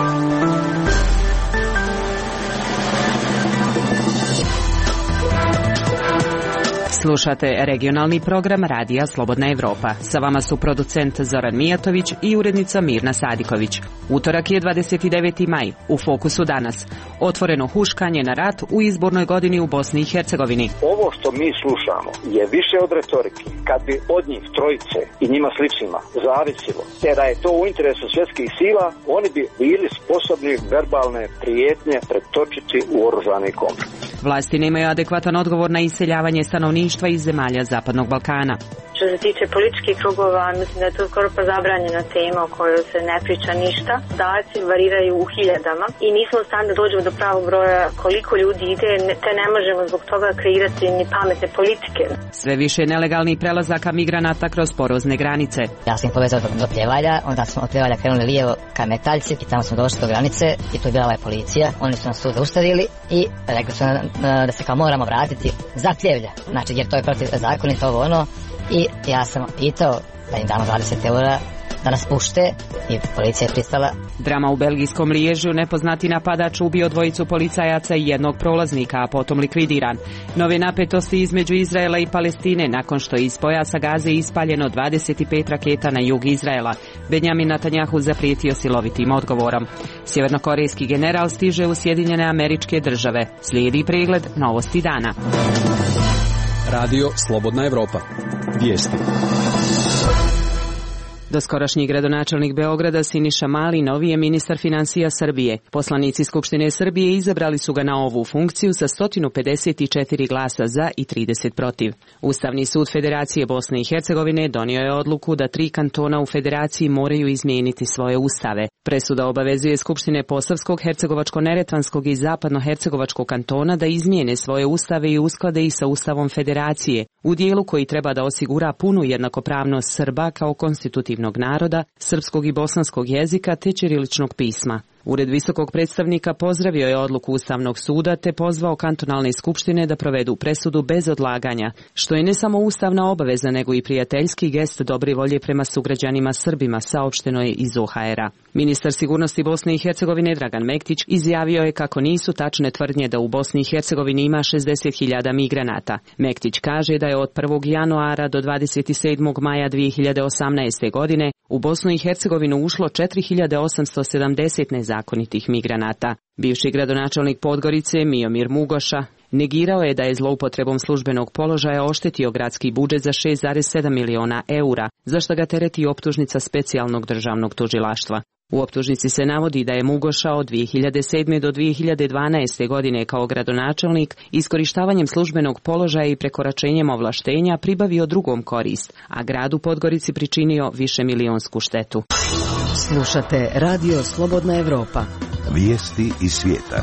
Slušate regionalni program Radija Slobodna Evropa. Sa vama su producent Zoran Mijatović i urednica Mirna Sadiković. Utorak je 29. maj. U fokusu danas. Otvoreno huškanje na rat u izbornoj godini u Bosni i Hercegovini. Ovo što mi slušamo je više od retorike. Kad bi od njih trojice i njima sličnima zavisilo, te da je to u interesu svjetskih sila, oni bi bili sposobni verbalne prijetnje pretočiti u oružani konflikt. Vlasti nemaju adekvatan odgovor na iseljavanje stanovništva iz zemalja Zapadnog Balkana. Što se tiče političkih krugova, mislim da je to skoro pa zabranjena tema o kojoj se ne priča ništa. Podaci variraju u hiljadama i nismo u stanju da dođemo do pravog broja koliko ljudi ide, te ne možemo zbog toga kreirati ni pametne politike. Sve više nelegalnih prelazaka migranata kroz porozne granice. Ja sam ih povezao do Pljevalja, onda smo od Pljevalja krenuli lijevo ka Metaljci i tamo smo došli do granice i tu je bila policija. Oni su nas tu zaustavili i rekli su da se kao moramo vratiti za Pljevlja. Znači jer to je protiv zakonito ovo ono. I ja sam pitao da im damo 20 eura da nas pušte i policija je pristala. Drama u belgijskom Liježu, nepoznati napadač ubio dvojicu policajaca i jednog prolaznika, a potom likvidiran. Nove napetosti između Izraela i Palestine nakon što je iz pojasa Gaze ispaljeno 25 raketa na jug Izraela. Benjamin Netanjahu zaprijetio silovitim odgovorom. Sjevernokorejski general stiže u Sjedinjene Američke Države. Slijedi pregled novosti dana. Radio Slobodna Evropa. Vijesti. Doskorašnji gradonačelnik Beograda Siniša Mali novi je ministar financija Srbije. Poslanici Skupštine Srbije izabrali su ga na ovu funkciju sa 154 glasa za i 30 protiv. Ustavni sud Federacije Bosne i Hercegovine donio je odluku da 3 kantona u Federaciji moraju izmijeniti svoje ustave. Presuda obavezuje Skupštine Posavskog, Hercegovačko-Neretvanskog i Zapadno-Hercegovačkog kantona da izmijene svoje ustave i usklade ih sa Ustavom Federacije, u dijelu koji treba da osigura punu jednakopravnost Srba kao konstitutivnog naroda, srpskog i bosanskog jezika te ćiriličnog pisma. Ured visokog predstavnika pozdravio je odluku Ustavnog suda te pozvao kantonalne skupštine da provedu presudu bez odlaganja, što je ne samo ustavna obaveza nego i prijateljski gest dobre volje prema sugrađanima Srbima, saopšteno je iz OHR-a. Ministar sigurnosti Bosne i Hercegovine Dragan Mektić izjavio je kako nisu tačne tvrdnje da u Bosni i Hercegovini ima 60.000 migranata. Mektić kaže da je od 1. januara do 27. maja 2018. godine u Bosnu i Hercegovinu ušlo 4.870 nezakonitih migranata. Bivši gradonačelnik Podgorice Miomir Mugoša negirao je da je zloupotrebom službenog položaja oštetio gradski budžet za 6,7 miliona eura, za što ga tereti optužnica specijalnog državnog tužilaštva. U optužnici se navodi da je Mugoša od 2007. do 2012. godine kao gradonačelnik iskorištavanjem službenog položaja i prekoračenjem ovlaštenja pribavio drugom korist, a gradu Podgorici pričinio višemilionsku štetu. Slušate Radio Slobodna Evropa. Vijesti iz svijeta.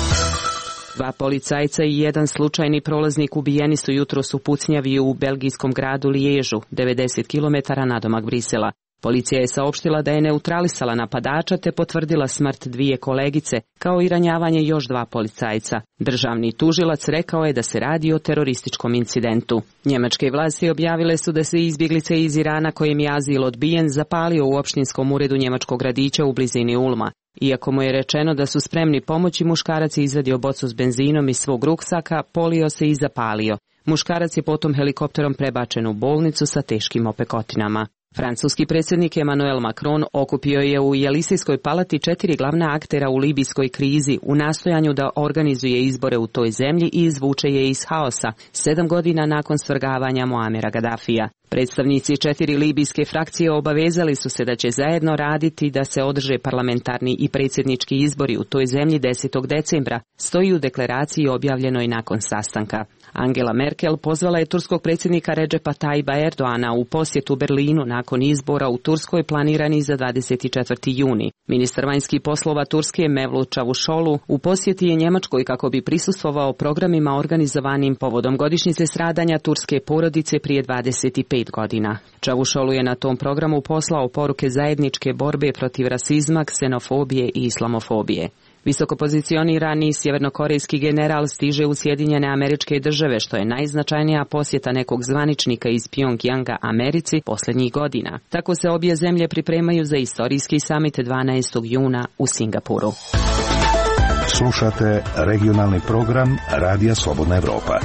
2 policajca i 1 slučajni prolaznik ubijeni su jutros u pucnjavi u belgijskom gradu Liježu, 90 km nadomak Brisela. Policija je saopštila da je neutralisala napadača te potvrdila smrt 2 kolegice, kao i ranjavanje još 2 policajca. Državni tužilac rekao je da se radi o terorističkom incidentu. Njemačke vlasti objavile su da se izbjeglice iz Irana kojem je azil odbijen zapalio u opštinskom uredu njemačkog gradića u blizini Ulma. Iako mu je rečeno da su spremni pomoći, muškarac je izvadio bocu s benzinom iz svog ruksaka, polio se i zapalio. Muškarac je potom helikopterom prebačen u bolnicu sa teškim opekotinama. Francuski predsjednik Emmanuel Macron okupio je u Jelisejskoj palati 4 glavna aktera u libijskoj krizi u nastojanju da organizuje izbore u toj zemlji i izvuče je iz haosa 7 godina nakon svrgavanja Muamera Gaddafija. Predstavnici 4 libijske frakcije obavezali su se da će zajedno raditi da se održe parlamentarni i predsjednički izbori u toj zemlji 10. decembra, stoji u deklaraciji objavljenoj nakon sastanka. Angela Merkel pozvala je turskog predsjednika Redžepa Tayyipa Erdoana u posjetu Berlinu nakon izbora u Turskoj planirani za 24. juni. Ministar vanjskih poslova Turske Mevlut Čavuşoğlu u posjeti je Njemačkoj kako bi prisustvovao programima organizovanim povodom godišnjice stradanja turske porodice prije 25 godina. Čavuşoğlu je na tom programu poslao poruke zajedničke borbe protiv rasizma, ksenofobije i islamofobije. Visokopozicionirani sjevernokorejski general stiže u Sjedinjene Američke Države, što je najznačajnija posjeta nekog zvaničnika iz Pjongjanga Americi posljednjih godina. Tako se obje zemlje pripremaju za istorijski samit 12. juna u Singapuru. Slušate regionalni program Radija Slobodna Evropa.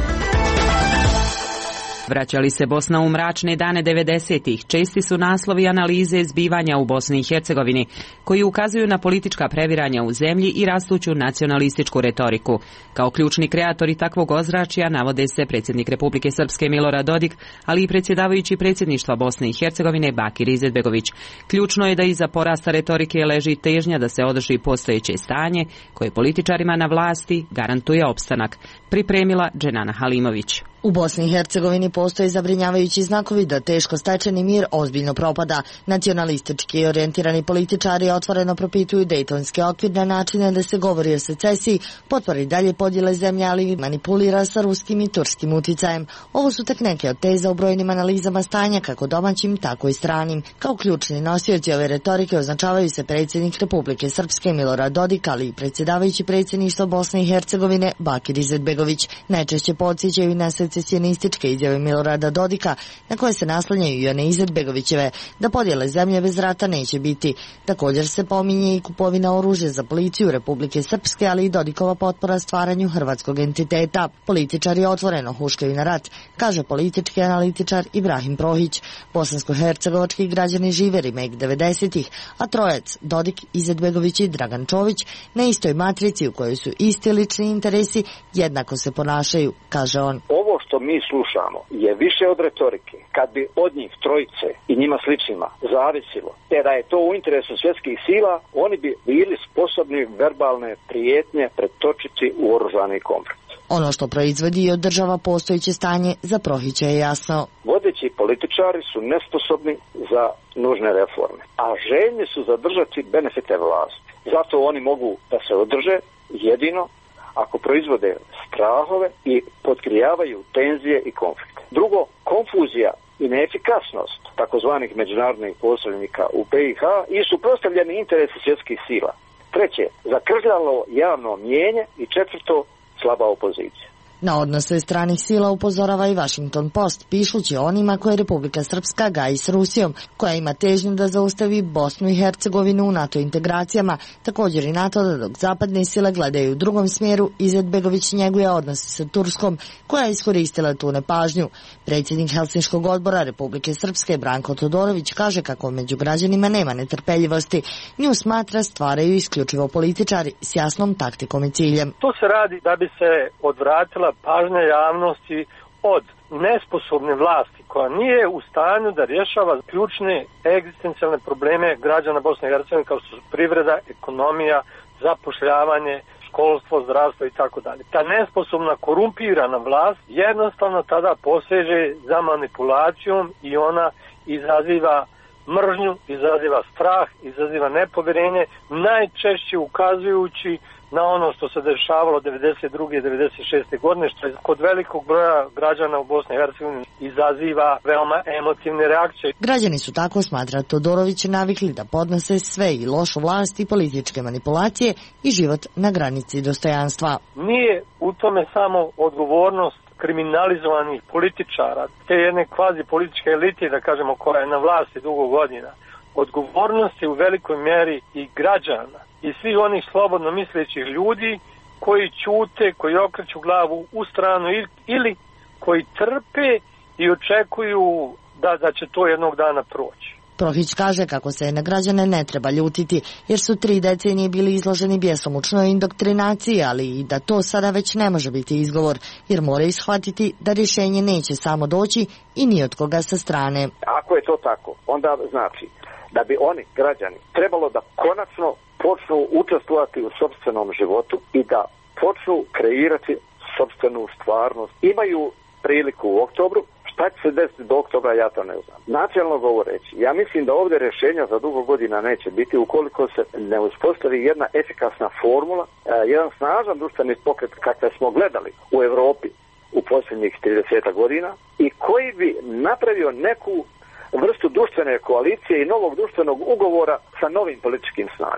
Vraća li se Bosna u mračne dane 90-ih, česti su naslovi analize zbivanja u Bosni i Hercegovini, koji ukazuju na politička previranja u zemlji i rastuću nacionalističku retoriku. Kao ključni kreatori takvog ozračja navode se predsjednik Republike Srpske Milorad Dodik, ali i predsjedavajući predsjedništva Bosne i Hercegovine Bakir Izetbegović. Ključno je da iza porasta retorike leži težnja da se održi postojeće stanje, koje političarima na vlasti garantuje opstanak, pripremila Dženana Halimović. U Bosni i Hercegovini postoje zabrinjavajući znakovi da teško stečeni mir ozbiljno propada. Nacionalistički orijentirani političari otvoreno propituju dejtonski okvir na načine da se govori o secesiji, potpori dalje podjele zemlje, ali manipulira sa ruskim i turskim uticajem. Ovo su tek neke od teza u brojnim analizama stanja, kako domaćim, tako i stranim. Kao ključni nosioci ove retorike označavaju se predsjednik Republike Srpske Milorad Dodik, ali i predsjedavajući predsjedništva Bosne i Hercegovine Bakir Izetbegović. Najčešće podsjećaju na secesionističke izjave Milorada Dodika, na koje se naslanjaju i one Izetbegovićeve, da podjele zemlje bez rata neće biti. Također se pominje i kupovina oružja za policiju Republike Srpske, ali i Dodikova potpora stvaranju hrvatskog entiteta. Političari otvoreno huškaju na rat, kaže politički analitičar Ibrahim Prohić. Bosansko-hercegovački građani žive remake 90-ih, a trojac Dodik, Izetbegović i Dragan Čović na istoj matrici u kojoj su isti lični interesi jednako se ponašaju, kaže on. Ovo što mi slušamo je više od retorike. Kad bi od njih trojice i njima sličnima zavisilo, te da je to u interesu svjetskih sila, oni bi bili sposobni verbalne prijetnje pretočiti u oružani konflikt. Ono što proizvodi i održava postojeće stanje za Prohića je jasno. Vodeći političari su nesposobni za nužne reforme, a željni su zadržati benefite vlasti. Zato oni mogu da se održe jedino ako proizvode strahove i potkrijavaju tenzije i konflikte. Drugo, konfuzija i neefikasnost takozvanih međunarodnih posrednika u BiH i suprotstavljeni interesi svjetskih sila. Treće, zakržljalo javno mnijenje i četvrto, slaba opozicija. Na odnose stranih sila upozorava i Washington Post, pišući onima koje Republika Srpska gaji s Rusijom, koja ima težnju da zaustavi Bosnu i Hercegovinu u NATO integracijama, također i NATO da dok zapadne sile gledaju u drugom smjeru, Izetbegović njeguje odnose sa Turskom, koja je iskoristila tu nepažnju. Predsjednik Helsinškog odbora Republike Srpske Branko Todorović kaže kako među građanima nema netrpeljivosti. Nju smatra stvaraju isključivo političari s jasnom taktikom i ciljem. To se radi da bi se odvratila pažnja javnosti od nesposobne vlasti koja nije u stanju da rješava ključne egzistencijalne probleme građana Bosne i Hercegovine kao što su privreda, ekonomija, zapošljavanje, školstvo, zdravstvo i tako dalje. Ta nesposobna, korumpirana vlast jednostavno tada poseže za manipulacijom i ona izaziva mržnju, izaziva strah, izaziva nepovjerenje, najčešće ukazujući na ono što se dešavalo 92. i 96. godine, što je kod velikog broja građana u Bosni i Hercegovini izaziva veoma emotivne reakcije. Građani su tako, smatra Todorović, navikli da podnose sve i lošu vlast i političke manipulacije i život na granici dostojanstva. Nije u tome samo odgovornost kriminalizovanih političara, te jedne kvazi političke elite, da kažemo, koja je na vlasti dugo godina. Odgovornost je u velikoj mjeri i građana i svih onih slobodno mislećih ljudi koji ćute, koji okreću glavu u stranu ili koji trpe i očekuju da će to jednog dana proći. Prohić kaže kako se na građane ne treba ljutiti, jer su 3 decenije bili izloženi bjesomučnoj indoktrinaciji, ali i da to sada već ne može biti izgovor, jer moraju shvatiti da rješenje neće samo doći i ni od koga sa strane. Ako je to tako, onda znači da bi oni, građani, trebalo da konačno počnu učestvovati u sopstvenom životu i da počnu kreirati sopstvenu stvarnost. Imaju priliku u oktobru. Šta će se desiti do oktobra, ja to ne znam. Načelno govoreći, ja mislim da ovdje rješenja za dugo godina neće biti ukoliko se ne uspostavi jedna efikasna formula, jedan snažan društveni pokret kakve smo gledali u Europi u posljednjih 30 godina i koji bi napravio neku vrstu društvene koalicije i novog društvenog ugovora sa novim političkim snagama.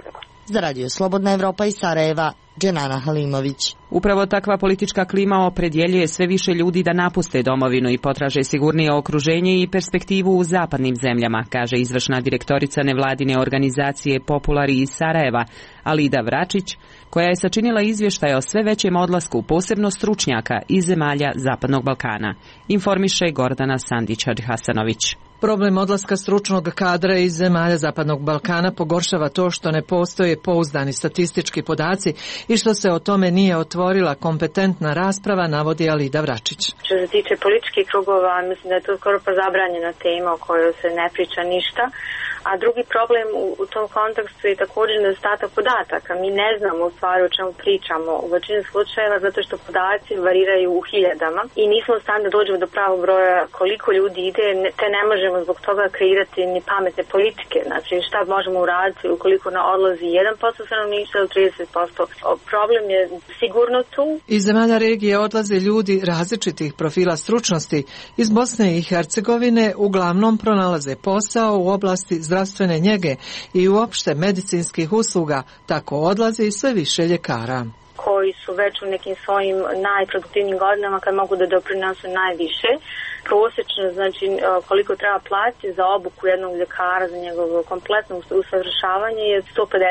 Za Radio Slobodna Evropa iz Sarajeva, Dženana Halimović. Upravo takva politička klima opredjeljuje sve više ljudi da napuste domovinu i potraže sigurnije okruženje i perspektivu u zapadnim zemljama, kaže izvršna direktorica nevladine organizacije Populari iz Sarajeva, Alida Vračić, koja je sačinila izvještaj o sve većem odlasku, posebno stručnjaka iz zemalja Zapadnog Balkana. Informiše Gordana Sandić-Hasanović. Problem odlaska stručnog kadra iz zemalja Zapadnog Balkana pogoršava to što ne postoje pouzdani statistički podaci i što se o tome nije otvorila kompetentna rasprava, navodi Alida Vračić. Što se tiče političkih krugova, mislim da je to skoro pa zabranjena tema o kojoj se ne priča ništa. A drugi problem u tom kontekstu je također nedostatak podataka. Mi ne znamo u stvari o čemu pričamo u većini slučajeva zato što podaci variraju u hiljadama i nismo u stanju da dođemo do pravog broja koliko ljudi ide, te ne možemo zbog toga kreirati ni pametne politike. Znači šta možemo uraditi ukoliko na odlazi 1% stanovništva ili 30%. Problem je sigurno tu. Iz zemalja regije odlaze ljudi različitih profila stručnosti. Iz Bosne i Hercegovine uglavnom pronalaze posao u oblasti zdravstvene njege i uopšte medicinskih usluga, tako odlaze i sve više ljekara. Koji su već u nekim svojim najproduktivnijim godinama kad mogu da doprinosu najviše. Prosječno, znači koliko treba platiti za obuku jednog ljekara, za njegovo kompletno usavršavanje je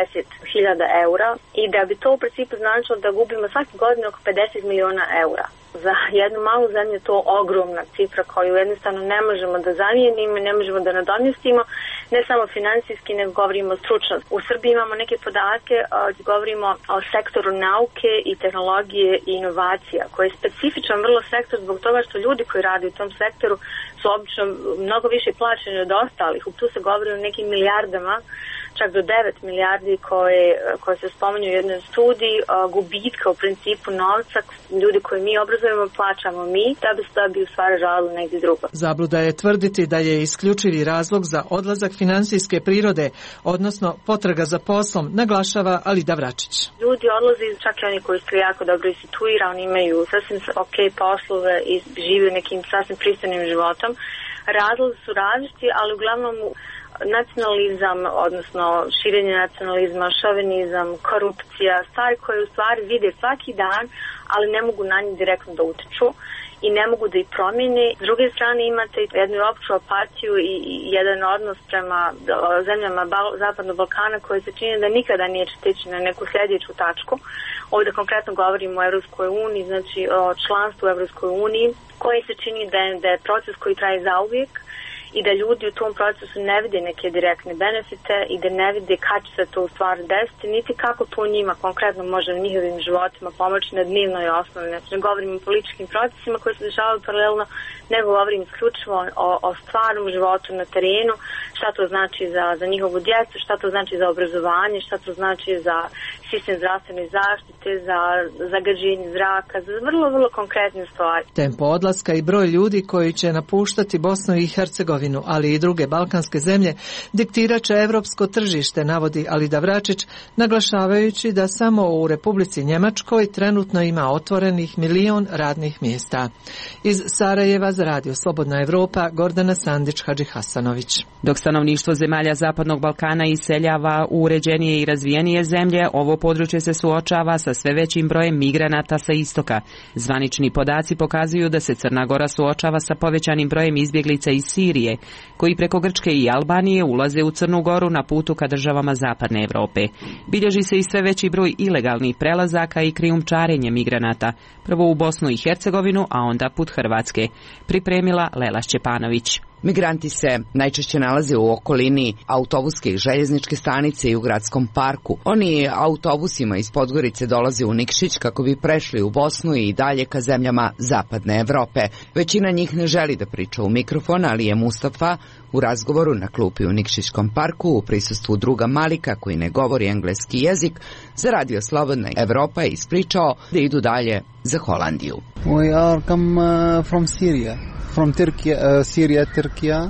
150.000 eura i da bi to u principu značilo da gubimo svake godine oko 50 miliona eura. Za jednu malu zemlju je to ogromna cifra koju jednostavno ne možemo da zamijenimo i ne možemo da nadomjestimo, ne samo financijski, nego govorimo o stručnosti. U Srbiji imamo neke podatke, govorimo o sektoru nauke i tehnologije i inovacija, koji je specifičan vrlo sektor zbog toga što ljudi koji rade u tom sektoru su obično mnogo više plaćeni od ostalih. Tu se govori o nekim milijardama, čak do 9 milijardi koje se spominju u jednoj studiji, gubitka u principu novca, ljudi koje mi obrazujemo plaćamo mi, da bi u stvari žalilo negdje drugo. Zabluda je tvrditi da je isključivi razlog za odlazak financijske prirode, odnosno potraga za poslom, naglašava Alida Vračić. Ljudi odlaze, čak i oni koji su jako dobro situirani, imaju sasvim ok poslove i žive nekim sasvim pristojnim životom. Razlozi su različiti, ali uglavnom nacionalizam, odnosno širenje nacionalizma, šovinizam, korupcija, stvari koje u stvari vide svaki dan, ali ne mogu na njih direktno da utiču i ne mogu da ih promijene. S druge strane imate jednu opću apatiju i jedan odnos prema zemljama Zapadnog Balkana koji se čini da nikada nije stići na neku sljedeću tačku. Ovdje konkretno govorimo o Evropskoj uniji, znači o članstvu u Evropskoj uniji, koji se čini da je proces koji traje zauvijek i da ljudi u tom procesu ne vide neke direktne benefite i da ne vide kad će se to u stvari desiti, niti kako to njima konkretno može u njihovim životima pomoći na dnevnoj osnovi. Znači ne govorimo o političkim procesima koji se dešavaju paralelno, nego govorim isključivo o stvarnom životu na terenu, šta to znači za njihovu djecu, šta to znači za obrazovanje, šta to znači za sistem zdravstvene zaštite, za zagađenje zraka, za vrlo, vrlo konkretne stvari. Tempo odlaska i broj ljudi koji će napuštati Bosnu i Hercegovinu, ali i druge balkanske zemlje, diktirat će evropsko tržište, navodi Alida Vračić, naglašavajući da samo u Republici Njemačkoj trenutno ima otvorenih 1 milion radnih mjesta. Iz Sarajeva za Radio Slobodna Evropa, Gordana Sandić-Hadžihasanović. Dok stanovništvo zemalja Zapadnog Balkana iseljava u uređenije i razvijenije zemlje, ovo područje se suočava sa sve većim brojem migranata sa istoka. Zvanični podaci pokazuju da se Crna Gora suočava sa povećanim brojem izbjeglica iz Sirije, koji preko Grčke i Albanije ulaze u Crnu Goru na putu ka državama Zapadne Evrope. Bilježi se i sve veći broj ilegalnih prelazaka i krijumčarenje migranata, prvo u Bosnu i Hercegovinu, a onda put Hrvatske. Pripremila Lela Šćepanović. Migranti se najčešće nalaze u okolini autobuske i željezničke stanice i u gradskom parku. Oni autobusima iz Podgorice dolaze u Nikšić kako bi prešli u Bosnu i dalje ka zemljama Zapadne Evrope. Većina njih ne želi da priča u mikrofon, ali je Mustafa u razgovoru na klupi u Nikšićkom parku u prisustvu druga Malika koji ne govori engleski jezik za Radio Slobodna Evropa ispričao da idu dalje za Holandiju. We are come from Syria. From Syria, Turkija,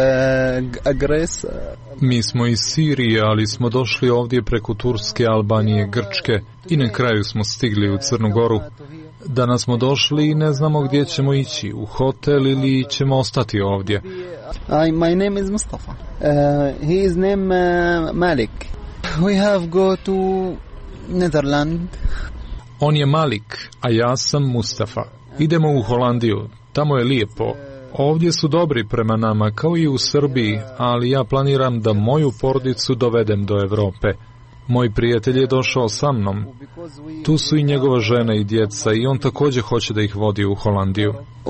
Greece. Mi smo iz Sirije, ali smo došli ovdje preko Turske, Albanije, Grčke i na kraju smo stigli u Crnu Goru. Danas smo došli i ne znamo gdje ćemo ići, u hotel ili ćemo ostati ovdje. My name is Mustafa. His name Malik. We have go to Netherlands. On je Malik, a ja sam Mustafa. Idemo u Holandiju, tamo je lijepo. Ovdje su dobri prema nama, kao i u Srbiji, ali ja planiram da moju porodicu dovedem do Evrope. Moj prijatelj je došao sa mnom. Tu su i njegova žena i djeca i on također hoće da ih vodi u Holandiju.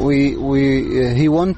He want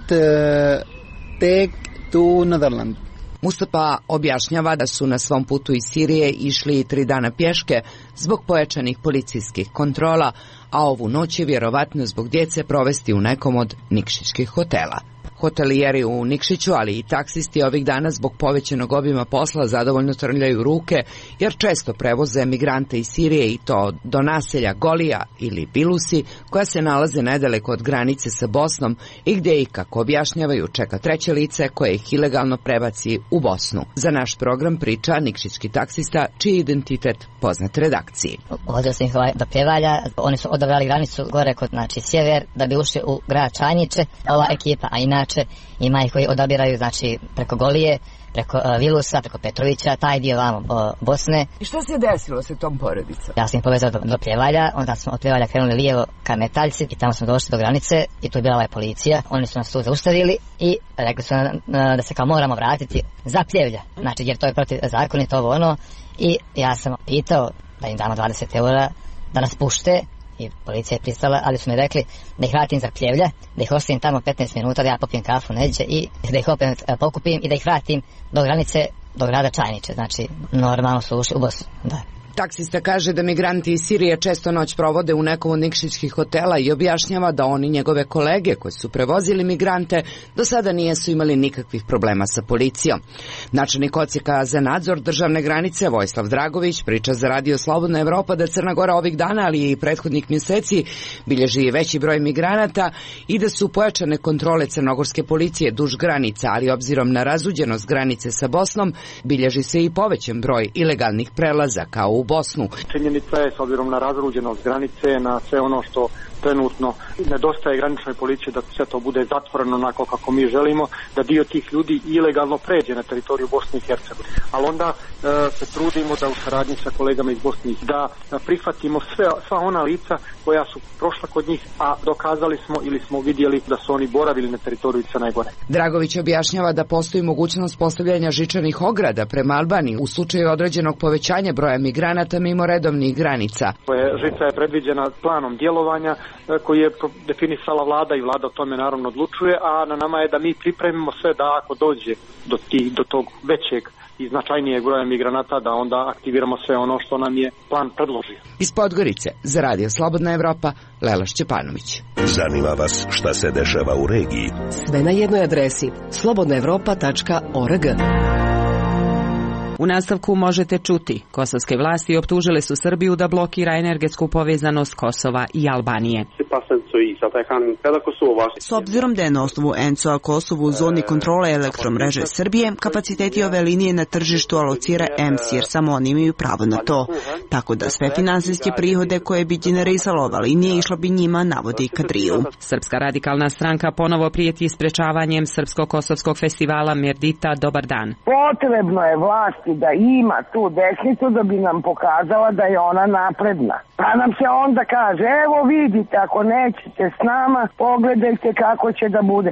take to Netherlands. Mustafa objašnjava da su na svom putu iz Sirije išli 3 dana pješke zbog pojačanih policijskih kontrola, a ovu noć je vjerovatno zbog djece provesti u nekom od nikšićkih hotela. Hotelijeri u Nikšiću, ali i taksisti ovih dana zbog povećanog obima posla zadovoljno trljaju ruke, jer često prevoze migrante iz Sirije i to do naselja Golija ili Bilusi, koja se nalaze nedaleko od granice sa Bosnom i gdje ih, kako objašnjavaju, čeka treće lice koje ih ilegalno prebaci u Bosnu. Za naš program priča nikšićki taksista, čiji identitet poznat redakciji. Vozio sam ih do Pjevalja, oni su odabrali granicu gore kod sjever da bi ušli u grad Čajniče, ova ekipa, a inače ima ih koji odabiraju preko Golije, preko Vilusa, preko Petrovića, taj dio vamo Bosne. I što se desilo sa tom porodicom? Ja sam ih povezao do Pljevalja, onda smo od Pljevalja krenuli lijevo ka Metaljci i tamo smo došli do granice i tu je bila policija. Oni su nas tu zaustavili i rekli su da se kao moramo vratiti za Pljevlja, jer to je protiv zakonito ovo ono, i ja sam pitao da im damo 20 € da nas pušte. I policija je pristala, ali su mi rekli da ih vratim za Pljevlja, da ih ostavim tamo 15 minuta, da ja popijem kafu neđe i da ih opet pokupim i da ih vratim do granice, do grada Čajniče. Normalno su ušli u Bosnu, da. Taksista kaže da migranti iz Sirije često noć provode u nekom od nikšićkih hotela i objašnjava da oni, njegove kolege koji su prevozili migrante, do sada nisu imali nikakvih problema sa policijom. Načelnik odsjeka za nadzor državne granice Vojislav Dragović priča za Radio Slobodna Evropa da Crna Gora ovih dana, ali i prethodnih mjeseci, bilježi veći broj migranata i da su pojačane kontrole crnogorske policije duž granica, ali obzirom na razuđenost granice sa Bosnom, bilježi se i povećan broj ilegalnih prelaza kao u Bosnu. Činjenica je, s obzirom na razruđenost granice, na sve ono što trenutno nedostaje graničnoj policiji, da sve to bude zatvoreno onako kako mi želimo, da dio tih ljudi ilegalno pređe na teritoriju Bosne i Hercegovine. Ali onda se trudimo da u saradnji sa kolegama iz Bosne da prihvatimo sva ona lica koja su prošla kod njih, a dokazali smo ili smo vidjeli da su oni boravili na teritoriju Crne Gore. Dragović objašnjava da postoji mogućnost postavljanja žičanih ograda prema Albaniji u slučaju određenog povećanja broja migranata mimo redovnih granica. Žica je predviđena planom djelovanja koji je definisala vlada i vlada o tome naravno odlučuje, a na nama je da mi pripremimo sve da ako dođe do tog većeg i značajnijeg broja migranata, da onda aktiviramo sve ono što nam je plan predložio. Iz Podgorice za Radio Slobodna Evropa, Lela Šćepanović. Zanima vas šta se dešava u regiji? Sve na jednoj adresi slobodnaevropa.org. U nastavku možete čuti, kosovske vlasti optužile su Srbiju da blokira energetsku povezanost Kosova i Albanije. S obzirom da je na osnovu ENCO-a Kosovo u zoni kontrole elektromreže Srbije, kapaciteti ove linije na tržištu alocira EMS, jer samo oni imaju pravo na to. Tako da sve finansijske prihode koje bi generisala ova linija išla bi njima, navodi Kadriju. Srpska radikalna stranka ponovo prijeti sprečavanjem Srpsko-kosovskog festivala Merdita Dobar dan. Potrebno je vlasti da ima tu desnicu da bi nam pokazala da je ona napredna. Pa nam se onda kaže, evo vidite, ako nećete s nama, pogledajte kako će da bude.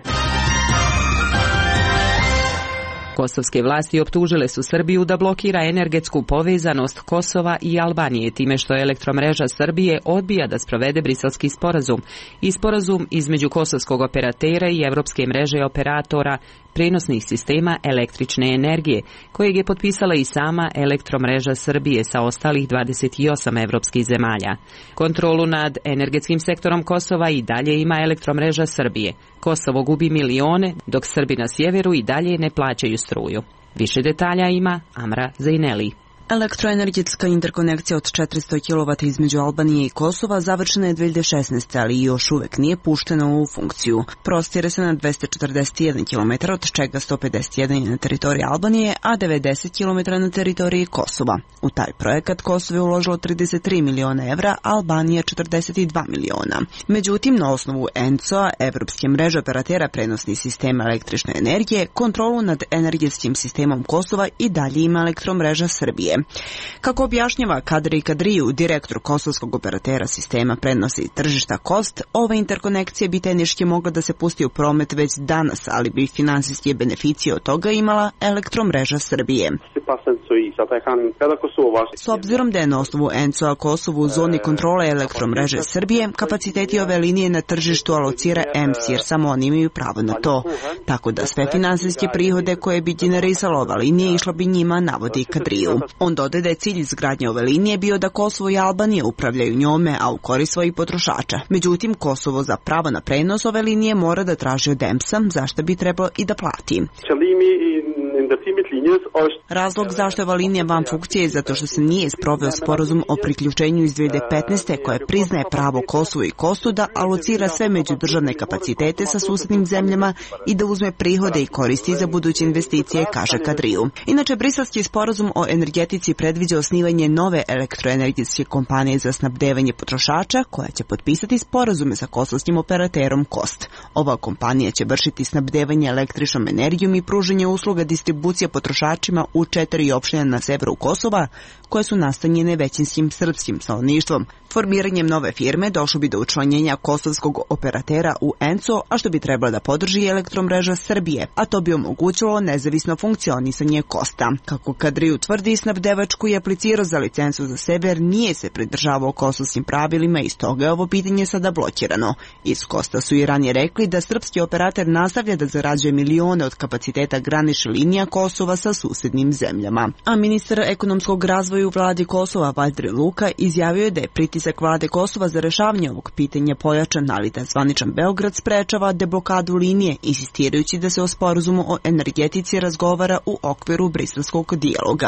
Kosovske vlasti optužile su Srbiju da blokira energetsku povezanost Kosova i Albanije time što elektromreža Srbije odbija da sprovede briselski sporazum i sporazum između kosovskog operatera i Evropske mreže operatora prenosnih sistema električne energije, kojeg je potpisala i sama elektromreža Srbije sa ostalih 28 evropskih zemalja. Kontrolu nad energetskim sektorom Kosova i dalje ima elektromreža Srbije. Kosovo gubi milione, dok Srbi na sjeveru i dalje ne plaćaju struju. Više detalja ima Amra Zajneli. Elektroenergetska interkonekcija od 400 kW između Albanije i Kosova završena je 2016. ali još uvek nije puštena u funkciju. Prostire se na 241 km, od čega 151 je na teritoriji Albanije, a 90 km na teritoriji Kosova. U taj projekat Kosovo je uložilo 33 miliona evra, a Albanija 42 miliona. Međutim, na osnovu ENCO-a, Evropske mreže operatera prenosnih sistema električne energije, kontrolu nad energetskim sistemom Kosova i dalje ima elektromreža Srbije. Srbije. Kako objašnjava Kadri Kadriju, direktor kosovskog operatera sistema prenosa i tržišta KOST, ova interkonekcija bi tehnički mogla da se pusti u promet već danas, ali bi finansijske beneficije od toga imala Elektromreža Srbije. S obzirom da je na osnovu ENCO-a Kosovo u zoni kontrole Elektromreže Srbije, kapaciteti ove linije na tržištu alocira EMS, jer samo oni imaju pravo na to. Tako da sve finansijske prihode koje bi generisala ova linija išla bi njima, navodi Kadriju. On dodaje da je cilj izgradnje ove linije bio da Kosovo i Albanija upravljaju njome, a u korist svojih potrošača. Međutim, Kosovo za pravo na prenos ove linije mora da traži od EMS-a, zašto bi trebalo i da plati. Razlog zašto je ova linija van funkcije je zato što se nije sproveo sporazum o priključenju iz 2015. koje priznaje pravo Kosovu i KOST-u da alocira sve međudržavne kapacitete sa susednim zemljama i da uzme prihode i koristi za buduće investicije, kaže Kadriju. Inače, briselski sporazum o energetici predviđa osnivanje nove elektroenergetske kompanije za snabdevanje potrošača koja će potpisati sporazume sa kosovskim operaterom KOST. Ova kompanija će vršiti snabdevanje električnom energijom i pružanje usluga distribucije potrošačima u 4 opštine na severu Kosova, koje su nastanjene većinskim srpskim stanovništvom. Formiranjem nove firme došlo bi do učlanjenja kosovskog operatera u ENCO, a što bi trebalo da podrži Elektromreža Srbije, a to bi omogućilo nezavisno funkcionisanje KOST-a. Kako Kadriju tvrdi, snabdevač koji je aplicirao za licencu za sever nije se pridržavao kosovskim pravilima i stoga je ovo pitanje sada blokirano. Iz KOST-a su i ranije rekli da srpski operator nastavlja da zarađuje milione od kapaciteta granične linija Kosova sa susednim zemljama. A ministar ekonomskog razvoja u vladi Kosova, Valdri Luka, izjavio je da je pritisak vlade Kosova za rešavanje ovog pitanja pojačan, ali da zvaničan Beograd sprečava deblokadu linije, insistirajući da se o sporazumu o energetici razgovara u okviru briselskog dijaloga.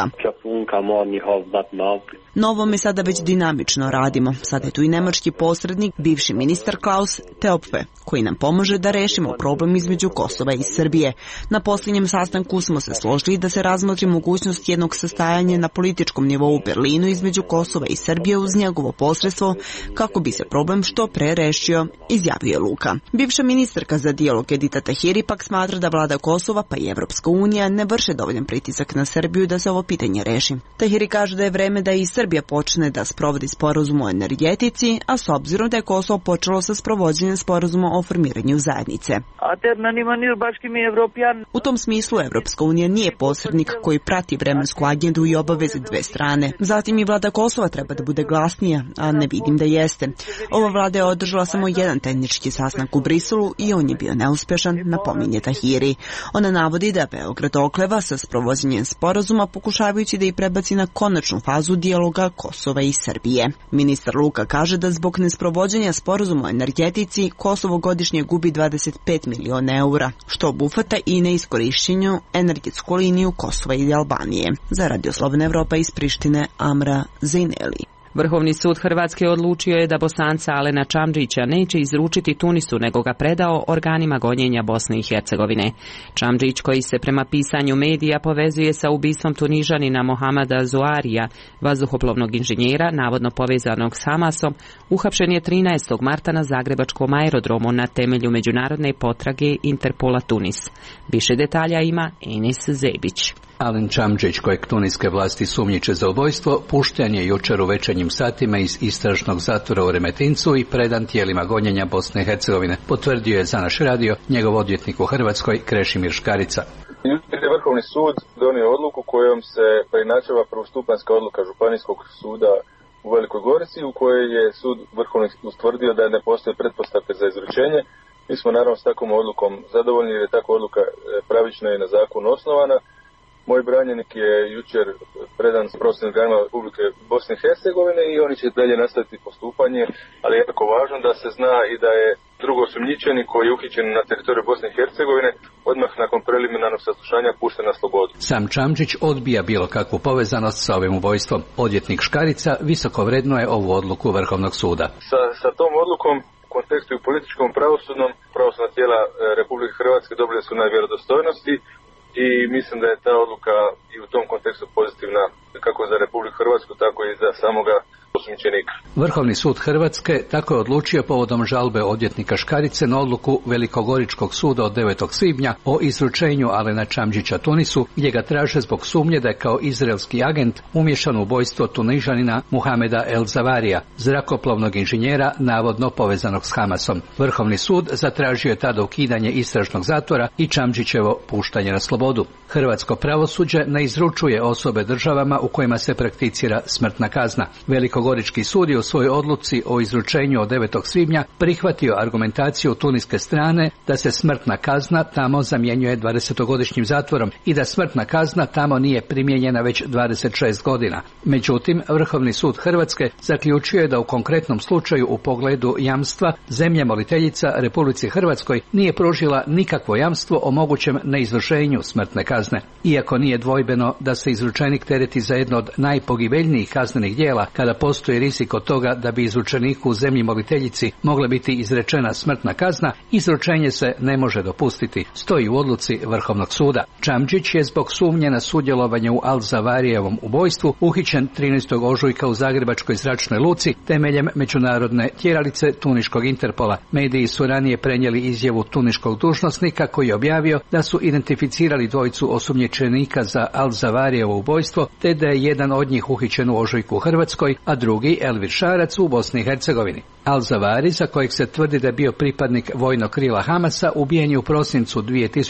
Na ovome sada već dinamično radimo. Sada je tu i nemački posrednik, bivši ministar Klaus Teopfe, koji nam pomaže da rešimo problem između Kosova i Srbije. Na posljednjem sastanku smo se složili da se razmotri mogućnost jednog sastajanja na političkom nivou u Berlinu između Kosova i Srbije uz njegovo posredstvo, kako bi se problem što pre rešio, izjavio je Luka. Bivša ministarka za dijalog Edita Tahiri pak smatra da vlada Kosova pa i Evropska unija ne vrše dovoljan pritisak na Srbiju da se ovo pitanje reši. Tahiri kaže da je vreme da i Srbija počne da sprovodi sporazum o energetici, a s obzirom da je Kosovo počelo sa sprovođenjem sporazuma o formiranju zajednice. U tom smislu Evropska unija nije posrednik koji prati vremensku agendu i obaveze dve strane. Zatim i vlada Kosova treba da bude glasnija, a ne vidim da jeste. Ova vlada je održala samo jedan tehnički sastanak u Briselu i on je bio neuspešan, napominje Tahiri. Ona navodi da Beograd okleva sa sprovođenjem sporazuma, pokušavajući da ih prebaci na konačnu fazu dijaloga Kosova i Srbije. Ministar Luka kaže da zbog nesprovođenja sporazuma o energetici Kosovo godišnje gubi 25 miliona eura, što obuhvata i neiskorišćenju energetsku liniju Kosova i Albanije. Za Radio Slobodna Evropa iz Prištine, Amra Zejneli. Vrhovni sud Hrvatske odlučio je da Bosanca Alena Čamdžića neće izručiti Tunisu, nego ga predao organima gonjenja Bosne i Hercegovine. Čamdžić, koji se prema pisanju medija povezuje sa ubistvom Tunižanina Mohamada Zuarija, vazduhoplovnog inženjera, navodno povezanog s Hamasom, uhapšen je 13. marta na zagrebačkom aerodromu na temelju međunarodne potrage Interpola Tunis. Više detalja ima Enis Zebić. Alen Čamdžić, kojeg tuniske vlasti sumnjiče za ubojstvo, pušten je jučer u večernjim satima iz istražnog zatvora u Remetincu i predan tijelima gonjenja Bosne i Hercegovine, potvrdio je za naš radio njegov odvjetnik u Hrvatskoj Krešimir Škarica. Jučer je Vrhovni sud donio odluku kojom se preinačava prvostupanjska odluka Županijskog suda u Velikoj Gorici, u kojoj je sud Vrhovni ustvrdio da ne postoje pretpostavke za izručenje. Mi smo naravno s takvom odlukom zadovoljni jer je takva odluka pravična i na zakonu osnovana. Moj branjenik je jučer predan s pravosudnim organima Republike Bosne i Hercegovine i oni će dalje nastaviti postupanje, ali je jako važno da se zna i da je drugoosumnjičeni koji je uhićen na teritoriju Bosne i Hercegovine odmah nakon preliminarnog saslušanja pušten na slobodu. Sam Čamdžić odbija bilo kakvu povezanost sa ovim ubojstvom. Odvjetnik Škarica visoko vrednuje ovu odluku Vrhovnog suda. Sa tom odlukom u kontekstu i političkom pravosudna tijela Republike Hrvatske dobili su na vjerodostojnosti i mislim da je ta odluka i u tom kontekstu pozitivna kako za Republiku Hrvatsku, tako i za samoga osumnjičenika. Vrhovni sud Hrvatske tako je odlučio povodom žalbe odvjetnika Škarice na odluku Velikogoričkog suda od 9. svibnja o izručenju Alena Čamdžića Tunisu, gdje ga traže zbog sumnje da je kao izraelski agent umješan u ubojstvo Tunižanina Muhameda El Zavarija, zrakoplovnog inženjera navodno povezanog s Hamasom. Vrhovni sud zatražio je tada ukidanje istražnog zatvora i Čamdžićevo puštanje na slobodu. Hrvatsko pravosuđe ne izručuje osobe državama u kojima se prakticira smrtna kazna. Velikogorički sud je u svojoj odluci o izručenju od 9. svibnja prihvatio argumentaciju tuniske strane da se smrtna kazna tamo zamjenjuje 20-godišnjim zatvorom i da smrtna kazna tamo nije primijenjena već 26 godina. Međutim, Vrhovni sud Hrvatske zaključio je da u konkretnom slučaju u pogledu jamstva zemlja moliteljica Republici Hrvatskoj nije pružila nikakvo jamstvo o mogućem neizvršenju smrtne kazne. Iako nije dvojbeno da se izručenik tereti za jedno od najpogibeljnijih kaznenih djela kada postoji rizik od toga da bi izručeniku u zemlji moliteljici mogla biti izrečena smrtna kazna, izručenje se ne može dopustiti, stoji u odluci Vrhovnog suda. Čamdžić je zbog sumnje na sudjelovanje u Al Zavarijevom ubojstvu uhićen 13. ožujka u Zagrebačkoj zračnoj luci temeljem međunarodne tjeralice Tuniškog Interpola. Mediji su ranije prenijeli izjavu tuniškog dužnosnika koji je objavio da su identificirali dvojicu osumnjičenika za Al Zavarijevo ubojstvo, te da je jedan od njih uhićen u ožujku u Hrvatskoj, a drugi Elvir Šarac u Bosni i Hercegovini. Al Zavari, za kojeg se tvrdi da je bio pripadnik vojnog krila Hamasa, ubijen je u prosincu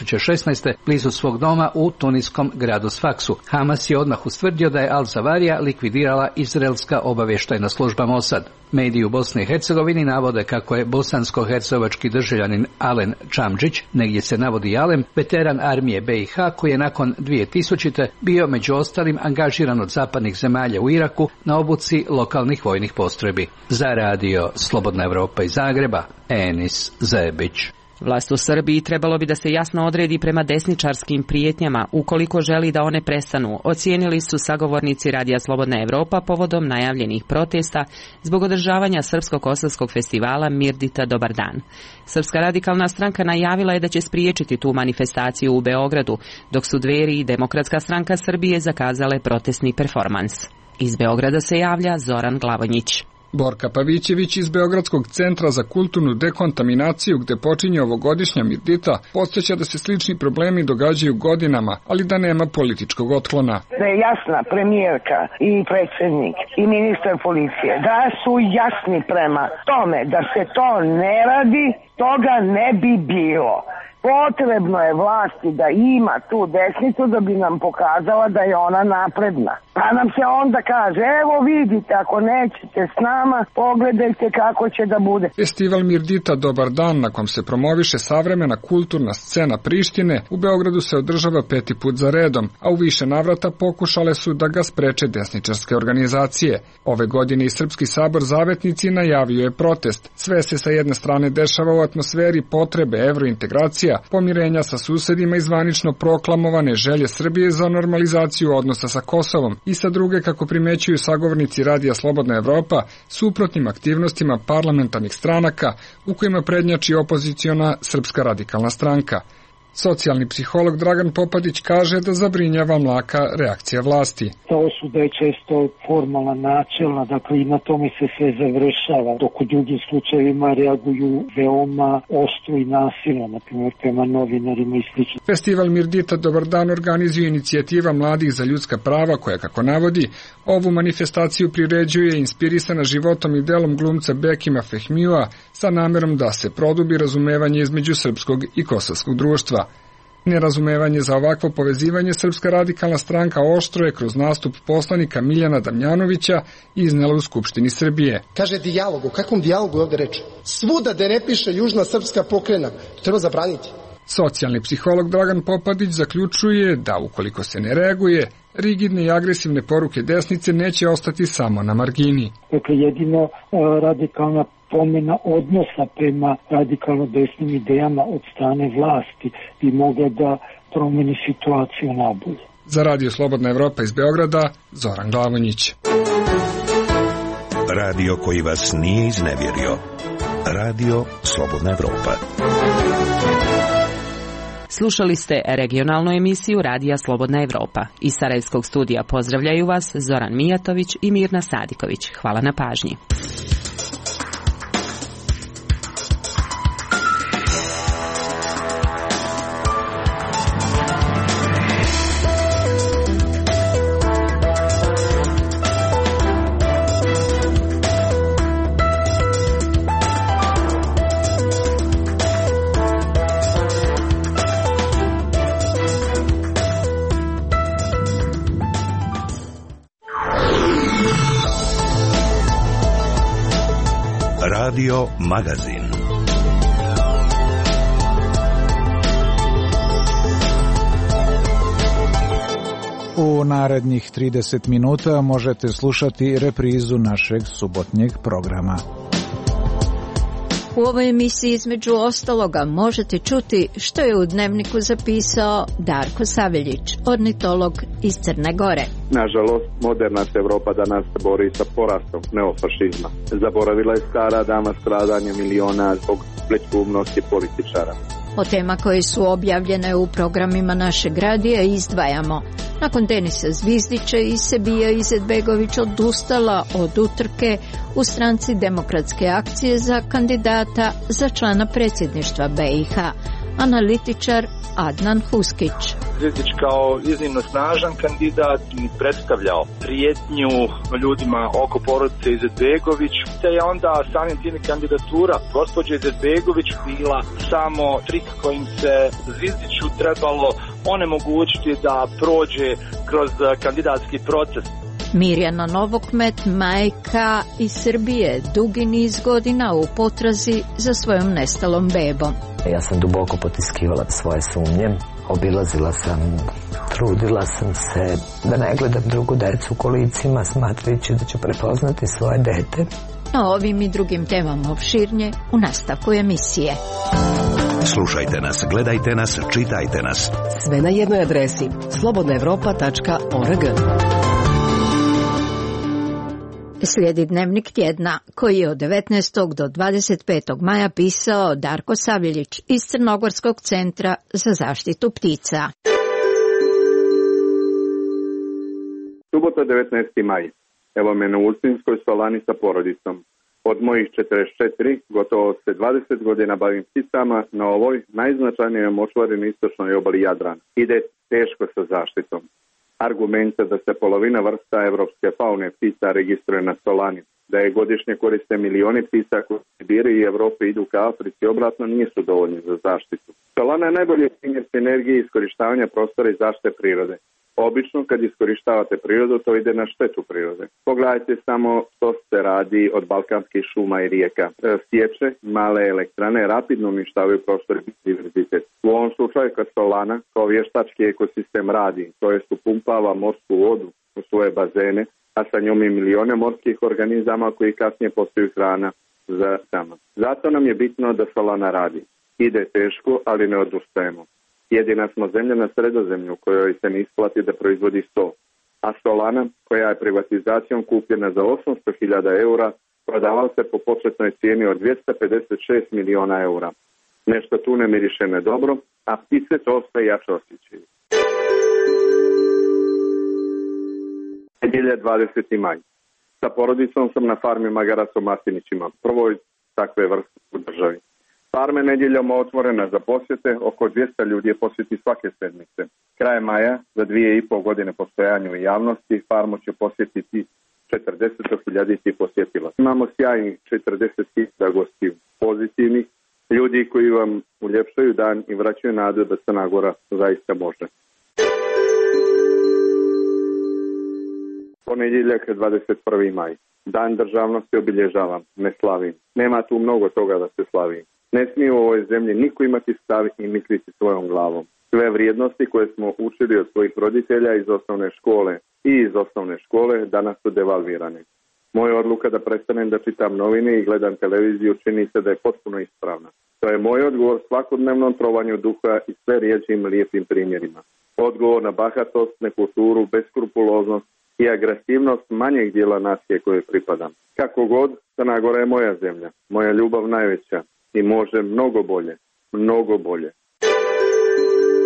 2016. blizu svog doma u tuniskom gradu Sfaksu. Hamas je odmah ustvrdio da je Al Zavarija likvidirala izraelska obavještajna služba Mossad. Mediji u Bosni i Hercegovini navode kako je bosansko-hercegovački državljanin Alen Čamdžić, negdje se navodi Alem, veteran armije BiH koji je nakon 2000. bio među ostalim angažiran od zapadnih zemalja u Iraku na obuci lokalnih vojnih postrojbi. Za radio Slobodna Evropa iz Zagreba, Enis Zebić. Vlast u Srbiji trebalo bi da se jasno odredi prema desničarskim prijetnjama ukoliko želi da one prestanu, ocijenili su sagovornici Radija Slobodna Evropa povodom najavljenih protesta zbog održavanja Srpsko-kosovskog festivala Mirdita Dobar dan. Srpska radikalna stranka najavila je da će spriječiti tu manifestaciju u Beogradu, dok su Dveri i Demokratska stranka Srbije zakazale protestni performans. Iz Beograda se javlja Zoran Glavonjić. Borka Pavićević iz Beogradskog centra za kulturnu dekontaminaciju, gde počinje ovogodišnja Mirdita, podsjeća da se slični problemi događaju godinama, ali da nema političkog otklona. Da je jasna premijerka i predsjednik i ministar policije, da su jasni prema tome da se to ne radi, toga ne bi bilo. Potrebno je vlasti da ima tu desnicu da bi nam pokazala da je ona napredna. Pa nam se onda kaže, evo vidite, ako nećete s nama, pogledajte kako će da bude. Festival Mirdita Dobar dan, na kom se promoviše savremena kulturna scena Prištine, u Beogradu se održava 5. put za redom, a u više navrata pokušale su da ga spreče desničarske organizacije. Ove godine i Srpski sabor Zavetnici najavio je protest. Sve se sa jedne strane dešava u atmosferi potrebe evrointegracija, pomirenja sa susedima i zvanično proklamovane želje Srbije za normalizaciju odnosa sa Kosovom, i sa druge, kako primećuju sagovornici Radija Slobodna Evropa, suprotnim aktivnostima parlamentarnih stranaka u kojima prednjači opoziciona Srpska radikalna stranka. Socijalni psiholog Dragan Popadić kaže da zabrinjava mlaka reakcija vlasti. Ta osuda je često formalna, načelna, dakle i na tome se sve završava, dok u drugim slučajevima reaguju veoma oštro i nasilno, na primjer prema novinarima i sl. Festival Mirdita Dobar dan organizuje inicijativa Mladih za ljudska prava, koja, kako navodi, ovu manifestaciju priređuje inspirisana životom i delom glumca Bekima Fehmija sa namerom da se produbi razumevanje između srpskog i kosovskog društva. Nerazumevanje za ovakvo povezivanje Srpska radikalna stranka oštro je kroz nastup poslanika Miljana Damjanovića iznela u Skupštini Srbije. Kaže dijalog, o kakvom dijalogu je ovdje reč? Svuda da ne piše južna srpska pokrajina, to treba zabraniti. Socijalni psiholog Dragan Popadić zaključuje da ukoliko se ne reaguje, rigidne i agresivne poruke desnice neće ostati samo na margini. Dakle, jedino radikalna promjena odnosa prema radikalno desnim idejama od strane vlasti bi mogla da promeni situaciju nabolje. Za Radio Slobodna Evropa iz Beograda, Zoran Glavonjić. Radio koji vas nije iznevjerio. Radio Slobodna Evropa. Slušali ste regionalnu emisiju Radija Slobodna Evropa. Iz Sarajevskog studija pozdravljaju vas Zoran Mijatović i Mirna Sadiković. Hvala na pažnji. Radio Magazin. U narednih 30 minuta možete slušati reprizu našeg subotnjeg programa. U ovoj emisiji između ostaloga možete čuti što je u Dnevniku zapisao Darko Saveljić, ornitolog iz Crne Gore. Nažalost, moderna se Evropa danas bori sa porastom neofašizma. Zaboravila je stara dama stradanje miliona zbog pletkuvnosti političara. O tema koje su objavljene u programima našeg radija izdvajamo. Nakon Denisa Zvizdića i Sebija Izetbegović odustala od utrke u stranci Demokratske akcije za kandidata za člana predsjedništva BiH. Analitičar Adnan Huskić. Zvizdić kao iznimno snažan kandidat predstavljao prijetnju ljudima oko porodice Izetbegović, te je onda samim tim kandidatura gospođe Izetbegović bila samo trik kojim se Zvizdiću trebalo onemogućiti da prođe kroz kandidatski proces. Mirjana Novokmet, majka iz Srbije, dugi niz godina u potrazi za svojom nestalom bebom. Ja sam duboko potiskivala svoje sumnje, obilazila sam, trudila sam se da ne gledam drugu decu u kolicima, smatrajući da ću prepoznati svoje dete. O ovim i drugim temama opširnije u nastavku emisije. Slušajte nas, gledajte nas, čitajte nas. Sve na jednoj adresi slobodnaevropa.org. Slijedi Dnevnik tjedna, koji je od 19. do 25. maja pisao Darko Saveljić iz Crnogorskog centra za zaštitu ptica. Subota 19. maj. Evo me na Ulcinskoj solani sa porodicom. Od mojih 44, gotovo se 20 godina bavim pticama na ovoj najznačajnijoj močvari na istočnoj obali Jadrana. Ide teško sa zaštitom. Argumente da se polovina vrsta evropske faune ptica registruje na solani, da je godišnje koriste milioni ptica koji iz Sibirije i Evrope idu ka Africi, obratno nisu dovoljni za zaštitu. Solana je najbolji primjer sinergije iskorištavanja prostora i zaštite prirode. Obično kad iskorištavate prirodu, to ide na štetu prirode. Pogledajte samo što se radi od balkanskih šuma i rijeka. Sječe, male elektrane rapidno uništavaju prostor i diverzitet. U ovom slučaju kad solana kao vještački ekosistem radi, to jest upumpava morsku vodu u svoje bazene, a sa njom i milione morskih organizama koji kasnije postaju hrana za nama. Zato nam je bitno da solana radi. Ide teško, ali ne odustajemo. Jedina smo zemlja na Sredozemlju kojoj se ne isplati da proizvodi sto, a solana, koja je privatizacijom kupljena za 800.000 eura, prodavala se po početnoj cijeni od 256 miliona eura. Nešto tu ne miriše nedobro, a ptice to sve jače osjećaju. Nedjelja 20. maj. Sa porodicom sam na farmi magaraca u Masinićima, prvoj takve vrste u državi. Farma nedjeljom otvorena za posjete, oko 200 ljudi je posjeti svake sedmice. Krajem maja, za 2,5 godine postojanja u javnosti, farmu će posjetiti 40.000 posjetila. Imamo sjajnih 40.000 gostiju, pozitivnih, ljudi koji vam uljepšaju dan i vraćaju nadu da Crna Gora zaista može. Ponedjeljak 21. maj. Dan državnosti obilježavam, ne slavim. Nema tu mnogo toga da se slavi. Ne smije u ovoj zemlji niko imati stav i misliti svojom glavom. Sve vrijednosti koje smo učili od svojih roditelja iz osnovne škole i iz osnovne škole danas su devalvirane. Moja odluka da prestanem da čitam novine i gledam televiziju čini se da je potpuno ispravna. To je moj odgovor svakodnevnom trovanju duha i sve rijeđim lijepim primjerima. Odgovor na bahatost, nekulturu, beskrupuloznost i agresivnost manjeg dijela nacije koje pripadam. Kako god, Crna Gora je moja zemlja, moja ljubav najveća. I može mnogo bolje, mnogo bolje.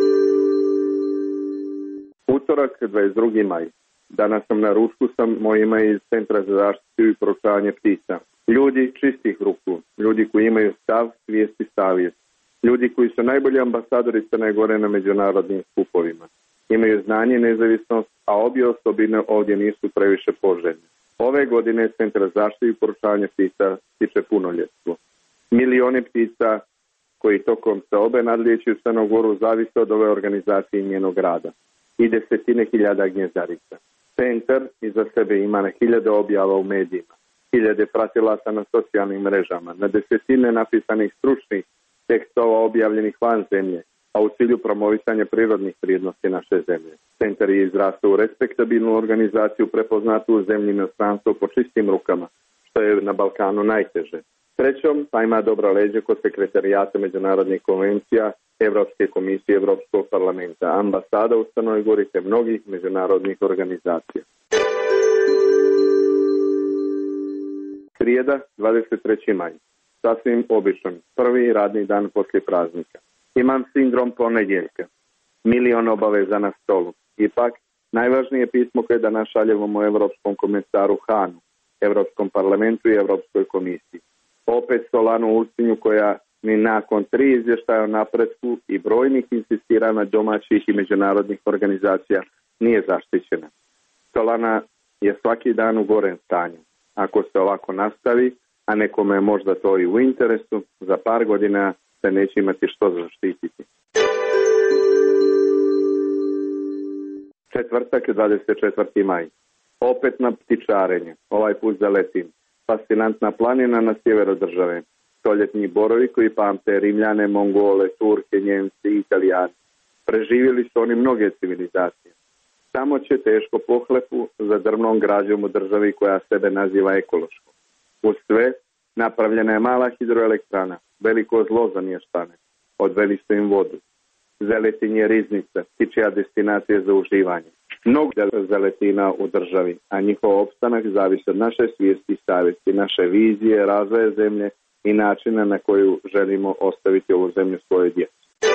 Utorak, 22. maj. Danas sam na ručku sa mojima iz Centra za zaštitu i proučavanje ptica. Ljudi čistih ruku, ljudi koji imaju stav, svijest i savjest. Ljudi koji su najbolji ambasadori Crne Gore na međunarodnim skupovima. Imaju znanje i nezavisnost, a obje osobine ovdje nisu previše poželjne. Ove godine Centar za zaštitu i proučavanje ptica stiče punoljetstvo. Milioni ptica koji tokom seobe nadlijeću Crnu Goru zavise od ove organizacije i njenog rada. I desetine hiljada gnjezdarica. Centar iza sebe ima na hiljade objava u medijima, hiljade pratilaca na socijalnim mrežama, na desetine napisanih stručnih tekstova objavljenih van zemlje, a u cilju promovisanja prirodnih vrijednosti naše zemlje. Centar je izrastao u respektabilnu organizaciju prepoznatu u zemlji i inostranstvu po čistim rukama, što je na Balkanu najteže. Srećom, pa ima dobra leđa kod sekretarijata međunarodnih konvencija, Evropske komisije, Evropskog parlamenta, ambasada u Crnoj Gori te mnogih međunarodnih organizacija. Srijeda, 23. maj. Sasvim običan, prvi radni dan poslije praznika. Imam sindrom ponedjeljka. Milion obaveza na stolu. Ipak, najvažnije pismo koje danas šaljemo Evropskom komisaru Hanu, Evropskom parlamentu i Evropskoj komisiji. Opet Solanu Ulcinju koja ni nakon 3 izvještaja o napretku i brojnih insistiranja domaćih i međunarodnih organizacija nije zaštićena. Solana je svaki dan u gorem stanju. Ako se ovako nastavi, a nekome je možda to i u interesu, za par godina se neće imati što zaštititi. Četvrtak, 24. maj. Opet na ptičarenje, ovaj put za letin. Fascinantna planina na sjeveru države. Stoljetni borovi koji pamte Rimljane, Mongole, Turke, Njemci i Italijani. Preživjeli su oni mnoge civilizacije. Samo će teško pohlepu za drvnom građom u državi koja sebe naziva ekološkom. Uz sve, napravljena je mala hidroelektrana, veliko zlo za mještane. Odveli su im vodu. Zeletin je riznica, ptičja destinacija za uživanje. Mnogo zeletina u državi, a njihov opstanak zavisi od naše svijesti i savjesti, naše vizije, razvoja zemlje i načina na koju želimo ostaviti ovu zemlju svojoj djeci.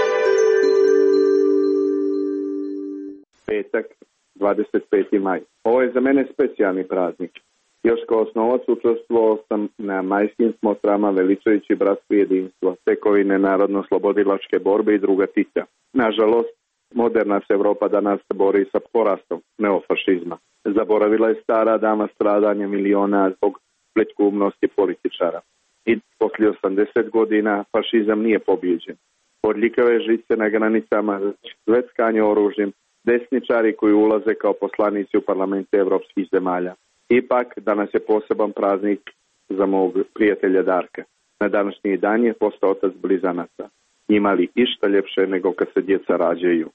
Petak, 25. maj. Ovo je za mene specijalni praznik. Još kao osnovac učestvovao sam na majskim smotrama veličajući bratstvo i jedinstvo, tekovine narodno-slobodilačke borbe i druga Tita. Nažalost, moderna se Evropa danas bori sa porastom neofašizma. Zaboravila je stara dama stradanja miliona zbog pletkumnosti političara. I poslije 80 godina fašizam nije pobjeđen. Odljikave žice na granicama, zveckanje oružjem, desničari koji ulaze kao poslanici u parlamente evropskih zemalja. Ipak, danas je poseban praznik za mog prijatelja Darka. Na današnji dan je postao otac blizanaca. Ima li išta ljepše nego kad se djeca rađaju?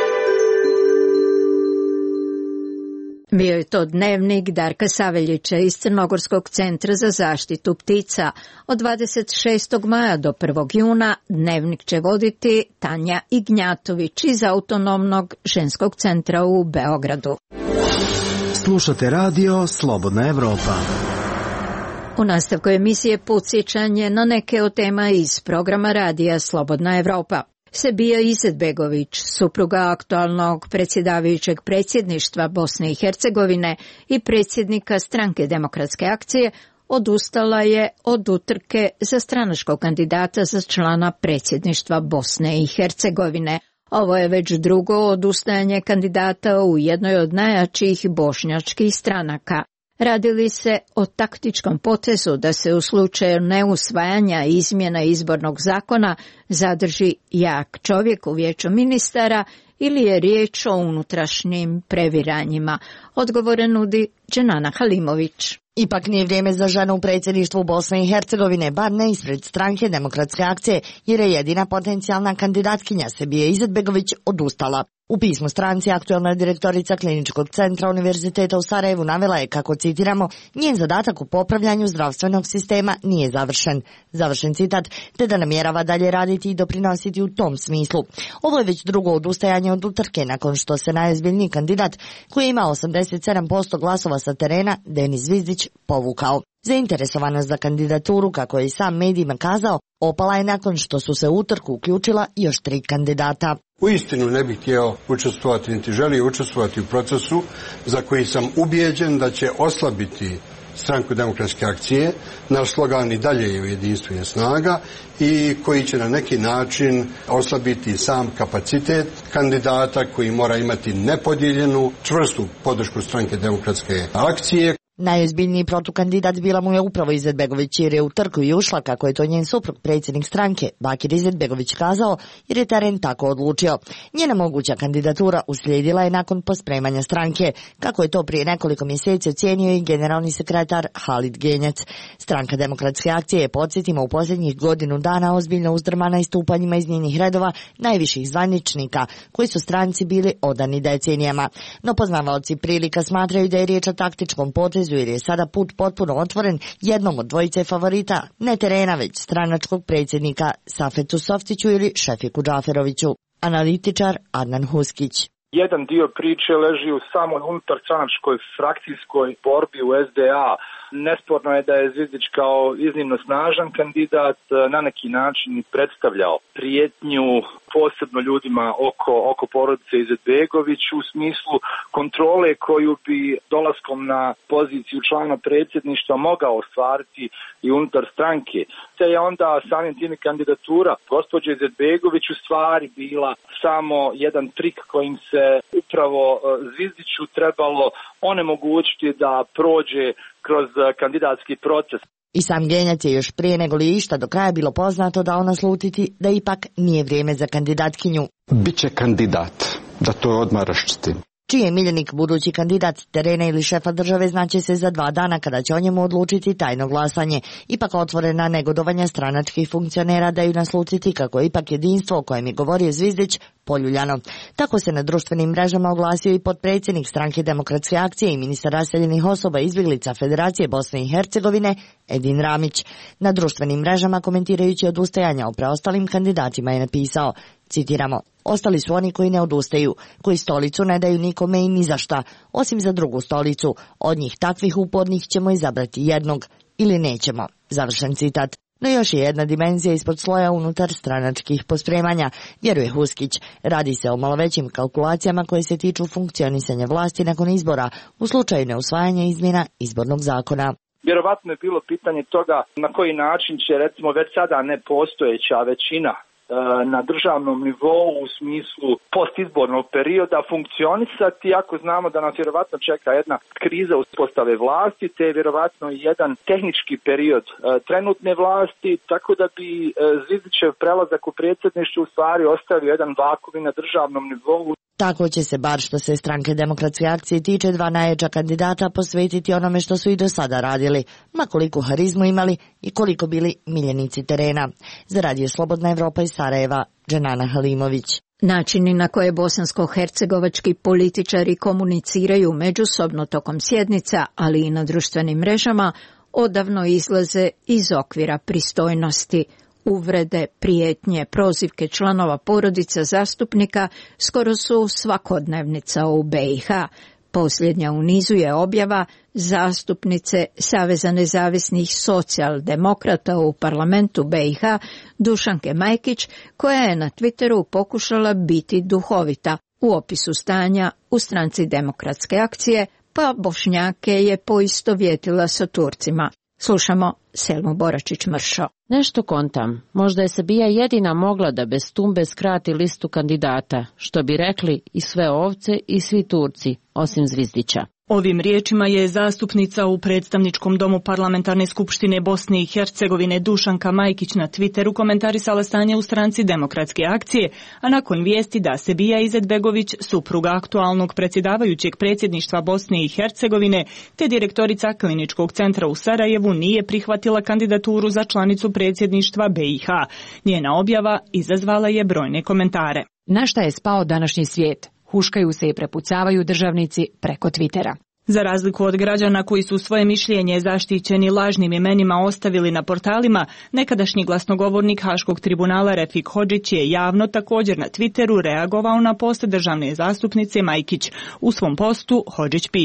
Bio je to dnevnik Darka Saveljića iz Crnogorskog centra za zaštitu ptica. Od 26. maja do 1. juna dnevnik će voditi Tanja Ignjatović iz Autonomnog ženskog centra u Beogradu. Slušate radio Slobodna Evropa. U nastavku emisije podsjećanje na neke od tema iz programa radija Slobodna Evropa. Sebija Izetbegović, supruga aktualnog predsjedavajućeg predsjedništva Bosne i Hercegovine i predsjednika Stranke demokratske akcije, odustala je od utrke za stranačkog kandidata za člana predsjedništva Bosne i Hercegovine. Ovo je već drugo odustajanje kandidata u jednoj od najjačih bošnjačkih stranaka. Radili se o taktičkom potezu da se u slučaju neusvajanja izmjena izbornog zakona zadrži jak čovjek u vijeću ministara ili je riječ o unutrašnjim previranjima. Odgovore nudi Dženana Halimović. Ipak nije vrijeme za ženu u predsjedništvu Bosne i Hercegovine, bar ne ispred Stranke demokratske akcije, jer je jedina potencijalna kandidatkinja Sebija Izetbegović odustala. U pismu stranci aktualna direktorica Kliničkog centra Univerziteta u Sarajevu navela je kako, citiramo, njen zadatak u popravljanju zdravstvenog sistema nije završen. Završen citat, te da namjerava dalje raditi i doprinositi u tom smislu. Ovo je već drugo odustajanje od utrke nakon što se najozbiljniji kandidat, koji ima 87% glasova sa terena, Denis Zvizdić, povukao. Zainteresovanost za kandidaturu, kako je i sam medijima kazao, opala je nakon što su se u utrku uključila još 3 kandidata. Uistinu ne bih htio učestvovati, niti želio učestvovati u procesu za koji sam ubijeđen da će oslabiti Stranku demokratske akcije. Naš slogan i dalje je jedinstvo je snaga i koji će na neki način oslabiti sam kapacitet kandidata koji mora imati nepodijeljenu, čvrstu podršku Stranke demokratske akcije. Najozbiljniji protukandidat bila mu je upravo Izetbegović jer je u trku i ušla, kako je to njen suprug, predsjednik stranke Bakir Izetbegović kazao, jer je teren tako odlučio. Njena moguća kandidatura uslijedila je nakon pospremanja stranke, kako je to prije nekoliko mjeseci ocijenio i generalni sekretar Halid Genjac. Stranka demokratske akcije je, podsjetimo, u posljednjih godinu dana ozbiljno uzdrmana istupanjima iz njenih redova najviših zvaničnika, koji su stranci bili odani decenijama. No poznavaoci prilika smatraju da je riječ o taktičkom potezu, jer je sada put potpuno otvoren jednom od dvojice favorita, ne terena već stranačkog predsjednika Safetu Softiću ili Šefiku Džaferoviću. Analitičar Adnan Huskić. Jedan dio priče leži u samoj unutarstranačkoj frakcijskoj borbi u SDA. Nesporno je da je Zvizdić kao iznimno snažan kandidat na neki način predstavljao prijetnju posebno ljudima oko porodice Izetbegović u smislu kontrole koju bi dolaskom na poziciju člana predsjedništva mogao ostvariti i unutar stranke. Te je onda samim tim kandidatura gospođe Izetbegović u stvari bila samo jedan trik kojim se upravo Zvizdiću trebalo onemogućiti da prođe kroz kandidatski proces. I sam Genjac je još prije nego li išta do kraja bilo poznato dao naslutiti da ipak nije vrijeme za kandidatkinju. Biće kandidat, da to odmah raščitim. Čiji je miljenik budući kandidat terena ili šefa države znaće se za 2 dana, kada će o njemu odlučiti tajno glasanje. Ipak otvorena negodovanja stranačkih funkcionera daju naslutiti kako je ipak jedinstvo o kojem je govorio Zvizdić poljuljano. Tako se na društvenim mrežama oglasio i potpredsjednik Stranke demokratske akcije i ministar raseljenih osoba izbjeglica Federacije Bosne i Hercegovine Edin Ramić. Na društvenim mrežama komentirajući odustajanja o preostalim kandidatima je napisao, citiramo: ostali su oni koji ne odustaju, koji stolicu ne daju nikome i ni za šta, osim za drugu stolicu. Od njih takvih upornih ćemo izabrati jednog ili nećemo. Završen citat. No još je jedna dimenzija ispod sloja unutar stranačkih pospremanja, vjeruje Huskić. Radi se o malo većim kalkulacijama koje se tiču funkcionisanja vlasti nakon izbora u slučaju neusvajanja izmjena izbornog zakona. Vjerovatno je bilo pitanje toga na koji način će, recimo, već sada nepostojeća većina na državnom nivou u smislu postizbornog perioda funkcionisati, ako znamo da nas vjerovatno čeka jedna kriza uspostave vlasti, te je vjerovatno i jedan tehnički period trenutne vlasti, tako da bi Zvizdićev prelazak u predsjedništvo u stvari ostavio jedan vakuum na državnom nivou. Tako će se, bar što se Stranke demokratske akcije tiče, 2 najjača kandidata posvetiti onome što su i do sada radili, ma koliko harizmu imali i koliko bili miljenici terena. Za Radio Slobodna Evropa iz Sarajeva, Dženana Halimović. Načini na koje bosansko-hercegovački političari komuniciraju međusobno tokom sjednica, ali i na društvenim mrežama, odavno izlaze iz okvira pristojnosti. Uvrede, prijetnje, prozivke članova porodica zastupnika skoro su svakodnevnica u BiH. Posljednja u nizu je objava zastupnice Saveza nezavisnih socijaldemokrata u parlamentu BiH Dušanke Majkić, koja je na Twitteru pokušala biti duhovita u opisu stanja u Stranci demokratske akcije, pa Bošnjake je poistovjetila sa Turcima. Slušamo Selmu Boračić-Mršo. Nešto kontam. Možda je Srbija jedina mogla da bez tumbe skrati listu kandidata, što bi rekli i sve ovce i svi Turci, osim Zvizdića. Ovim riječima je zastupnica u predstavničkom domu Parlamentarne skupštine Bosne i Hercegovine Dušanka Majkić na Twitteru komentarisala stanje u Stranci demokratske akcije, a nakon vijesti da Sebija Izetbegović, supruga aktualnog predsjedavajućeg predsjedništva Bosne i Hercegovine, te direktorica Kliničkog centra u Sarajevu, nije prihvatila kandidaturu za članicu predsjedništva BiH. Njena objava izazvala je brojne komentare. Na šta je spao današnji svijet? Huškaju se i prepucavaju državnici preko Twittera. Za razliku od građana koji su svoje mišljenje zaštićeni lažnim imenima ostavili na portalima, nekadašnji glasnogovornik Haškog tribunala Refik Hodžić je javno također na Twitteru reagovao na post državne zastupnice Majkić. U svom postu Hodžić piše: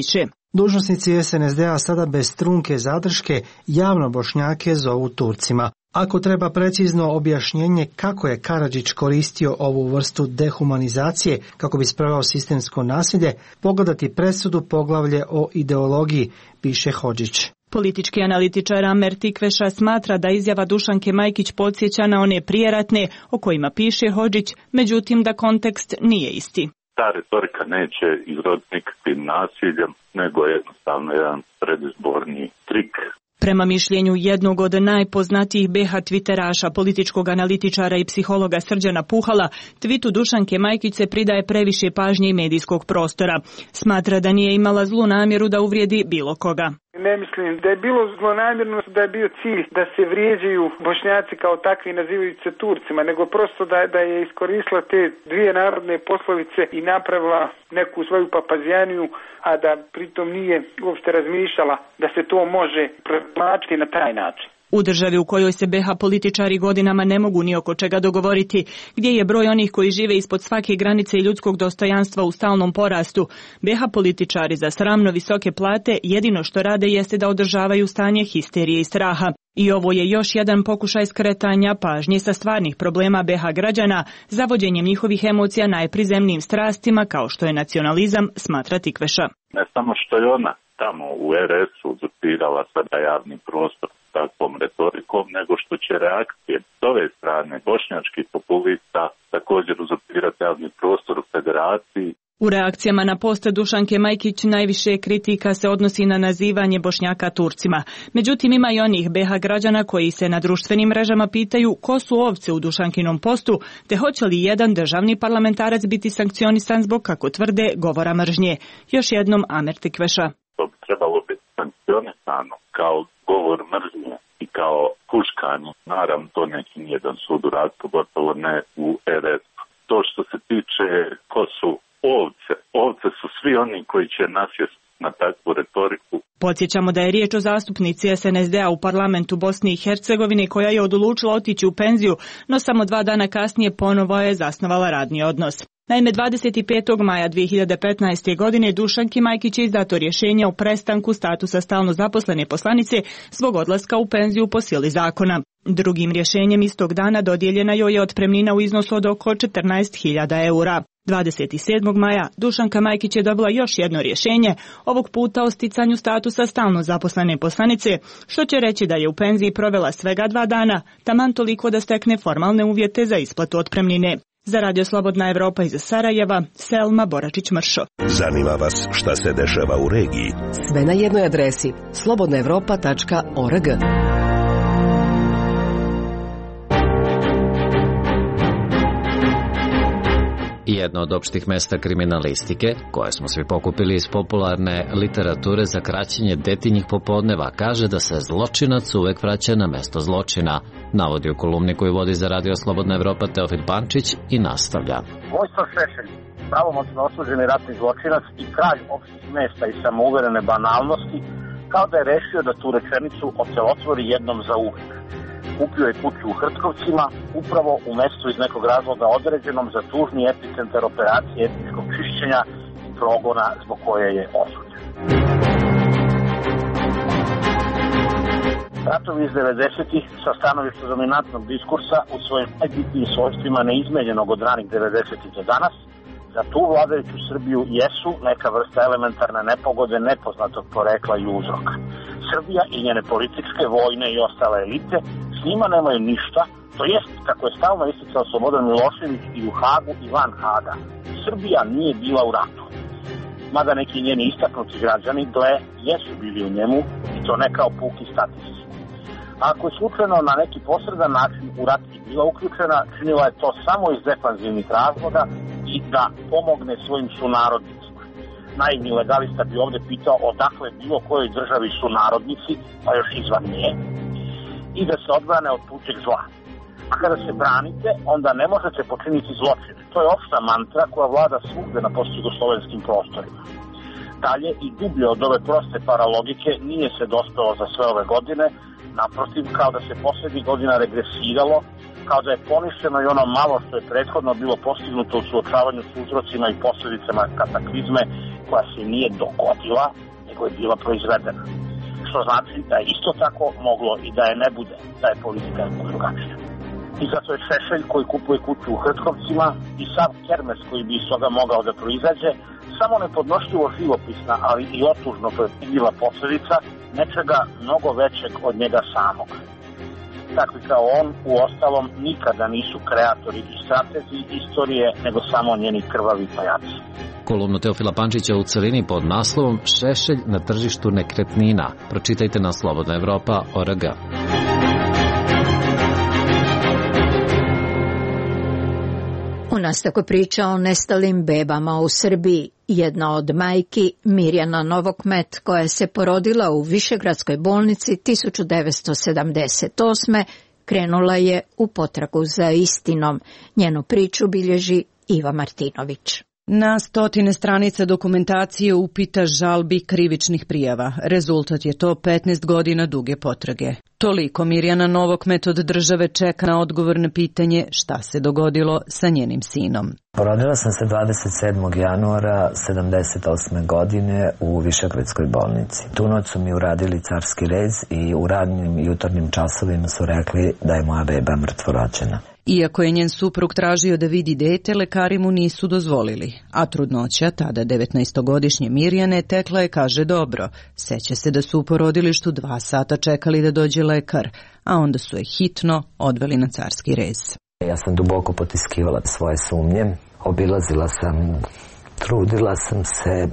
Dužnosnici SNSD-a sada bez trunke zadrške javno Bošnjake zovu Turcima. Ako treba precizno objašnjenje kako je Karadžić koristio ovu vrstu dehumanizacije kako bi sproveo sistemsko nasilje, pogledati presudu poglavlje o ideologiji, piše Hodžić. Politički analitičar Amer Tikveša smatra da izjava Dušanke Majkić podsjeća na one prijeratne o kojima piše Hodžić, međutim da kontekst nije isti. Ta retorika neće izroditi nikakvim nasiljem, nego jednostavno jedan predizborni trik. Prema mišljenju jednog od najpoznatijih BH twitteraša, političkog analitičara i psihologa Srđana Puhala, twitu Dušanke Majkić se pridaje previše pažnje i medijskog prostora. Smatra da nije imala zlu namjeru da uvrijedi bilo koga. Ne mislim da je bilo zlonamjerno, da je bio cilj da se vrijeđaju Bošnjaci kao takvi nazivajući se Turcima, nego prosto da je iskoristila te dvije narodne poslovice i napravila neku svoju papazijaniju, a da pritom nije uopšte razmišljala da se to može protumačiti na taj način. U državi u kojoj se BH političari godinama ne mogu ni oko čega dogovoriti, gdje je broj onih koji žive ispod svake granice i ljudskog dostojanstva u stalnom porastu, BH političari za sramno visoke plate jedino što rade jeste da održavaju stanje histerije i straha. I ovo je još jedan pokušaj skretanja pažnje sa stvarnih problema BH građana, zavođenjem njihovih emocija najprizemnijim strastima kao što je nacionalizam, smatra Tikveša. Ne samo što je ona tamo u RS-u uzurpirala sada javni prostor takvom retorikom, nego što će reakcije s ove strane bošnjačkih populista također uzurpirati javni prostor u federaciji. U reakcijama na post Dušanke Majkić najviše kritika se odnosi na nazivanje Bošnjaka Turcima. Međutim, ima i onih BH građana koji se na društvenim mrežama pitaju ko su ovce u Dušankinom postu, te hoće li jedan državni parlamentarac biti sankcionisan zbog, kako tvrde, govora mržnje. Još jednom Amer Tikveša. To bi trebalo biti sankcionisano kao govor mržnje i kao huškanje. Naravno, to neće nijedan sud uraditi, pogotovo ne u RS. To što se tiče ko su ovce su svi oni koji će nasjesti na takvu retoriku. Podsjećamo da je riječ o zastupnici SNSD-a u parlamentu Bosne i Hercegovine koja je odlučila otići u penziju, no samo 2 dana kasnije ponovo je zasnovala radni odnos. Naime, 25. maja 2015. godine Dušanki Majkić je izdato rješenje o prestanku statusa stalno zaposlene poslanice zbog odlaska u penziju po sili zakona. Drugim rješenjem istog dana dodijeljena joj je otpremnina u iznosu od oko 14.000 eura. 27. maja Dušanka Majkić je dobila još jedno rješenje, ovog puta o sticanju statusa stalno zaposlene poslanice, što će reći da je u penziji provela svega 2 dana, taman toliko da stekne formalne uvjete za isplatu otpremnine. Za Radio Slobodna Evropa iz Sarajeva, Selma Boračić-Mršo. Zanima vas šta se dešava u regiji? Sve na jednoj adresi slobodnaevropa.org. Jedno od opštih mesta kriminalistike, koje smo svi pokupili iz popularne literature za kraćenje detinjih popodneva, kaže da se zločinac uvek vraća na mesto zločina, navodi u kolumni koju vodi za Radio Slobodna Evropa Teofil Pančić i nastavlja. Vojislav Šešelj, pravomoćno osuđeni ratni zločinac i kralj opštih mesta i samouverene banalnosti, kao da je rešio da tu rečenicu ocelotvori jednom za uvek. Kupio je kuću u Hrtkovcima, upravo u mestu iz nekog razloga određenom za tužni epicentar operacije etničkog čišćenja i progona zbog koje je osuđen. Ratovi iz 90-ih sa stanovišta dominantnog diskursa u svojim najbitnijim svojstvima neizmenjenog od ranih 90-ih do danas, za tu vladajuću Srbiju jesu neka vrsta elementarne nepogode nepoznatog porekla i uzroka. Srbija i njene političke, vojne i ostale elite s njima nemaju ništa, to jest, kako je stalno isticao Slobodan Milošević i u Hagu i van Haga. Srbija nije bila u ratu. Mada neki njeni istaknuti građani, jesu bili u njemu i to ne kao puki statisti. Ako je slučajno na neki posredan način u rat i bila uključena, činila je to samo iz defanzivnih razloga i da pomogne svojim sunarodnicima. Naivni legalista bi ovdje pitao odakle bilo kojoj državi sunarodnici, pa još izvan nje, i da se odbrane od tuđeg zla. A kada se branite, onda ne možete počiniti zločine. To je opšta mantra koja vlada svugde na postjugoslovenskim prostorima. Dalje i dublje od ove proste paralogike nije se dospelo za sve ove godine, naprotiv, kao da se posljednjih godina regresiralo, kao da je poništeno i ono malo što je prethodno bilo postignuto u suočavanju s uzrocima i posljedicama kataklizme koja se nije dogodila, nego je bila proizvedena. Što znači da je isto tako moglo i da je ne bude, da je politika drugačija. I zato je Šešelj koji kupuje kuću u Hrtkovcima i sav kermes koji bi iz toga mogao da proizađe samo nepodnošljivo živopisna, ali i otužno predvidljiva posledica nečega mnogo većeg od njega samog. Takvi kao on, u ostalom, nikada nisu kreatori i stratezi istorije, nego samo njeni krvavi pajaci. Kolumnu Teofila Pančića u celini pod naslovom Šešelj na tržištu nekretnina. Pročitajte na slobodnaevropa.org. U nastavku priča o nestalim bebama u Srbiji. Jedna od majki, Mirjana Novokmet, koja se porodila u Višegradskoj bolnici 1978. krenula je u potragu za istinom. Njenu priču bilježi Iva Martinović. Na stotine stranica dokumentacije, upita, žalbi, krivičnih prijava. Rezultat je to 15 godina duge potrage. Toliko Mirjana Novokmet od države čeka na odgovor na pitanje šta se dogodilo sa njenim sinom. Porodila sam se 27. januara 78. godine u Višegradskoj bolnici. Tu noć su mi uradili carski rez i u radnim jutarnjim časovima su rekli da je moja beba mrtvorođena. Iako je njen suprug tražio da vidi dete, lekari mu nisu dozvolili. A trudnoća, tada 19-godišnje Mirjane, tekla je, kaže, dobro. Seća se da su u porodilištu 2 sata čekali da dođe lekar, a onda su je hitno odveli na carski rez. Ja sam duboko potiskivala svoje sumnje, obilazila sam, trudila sam se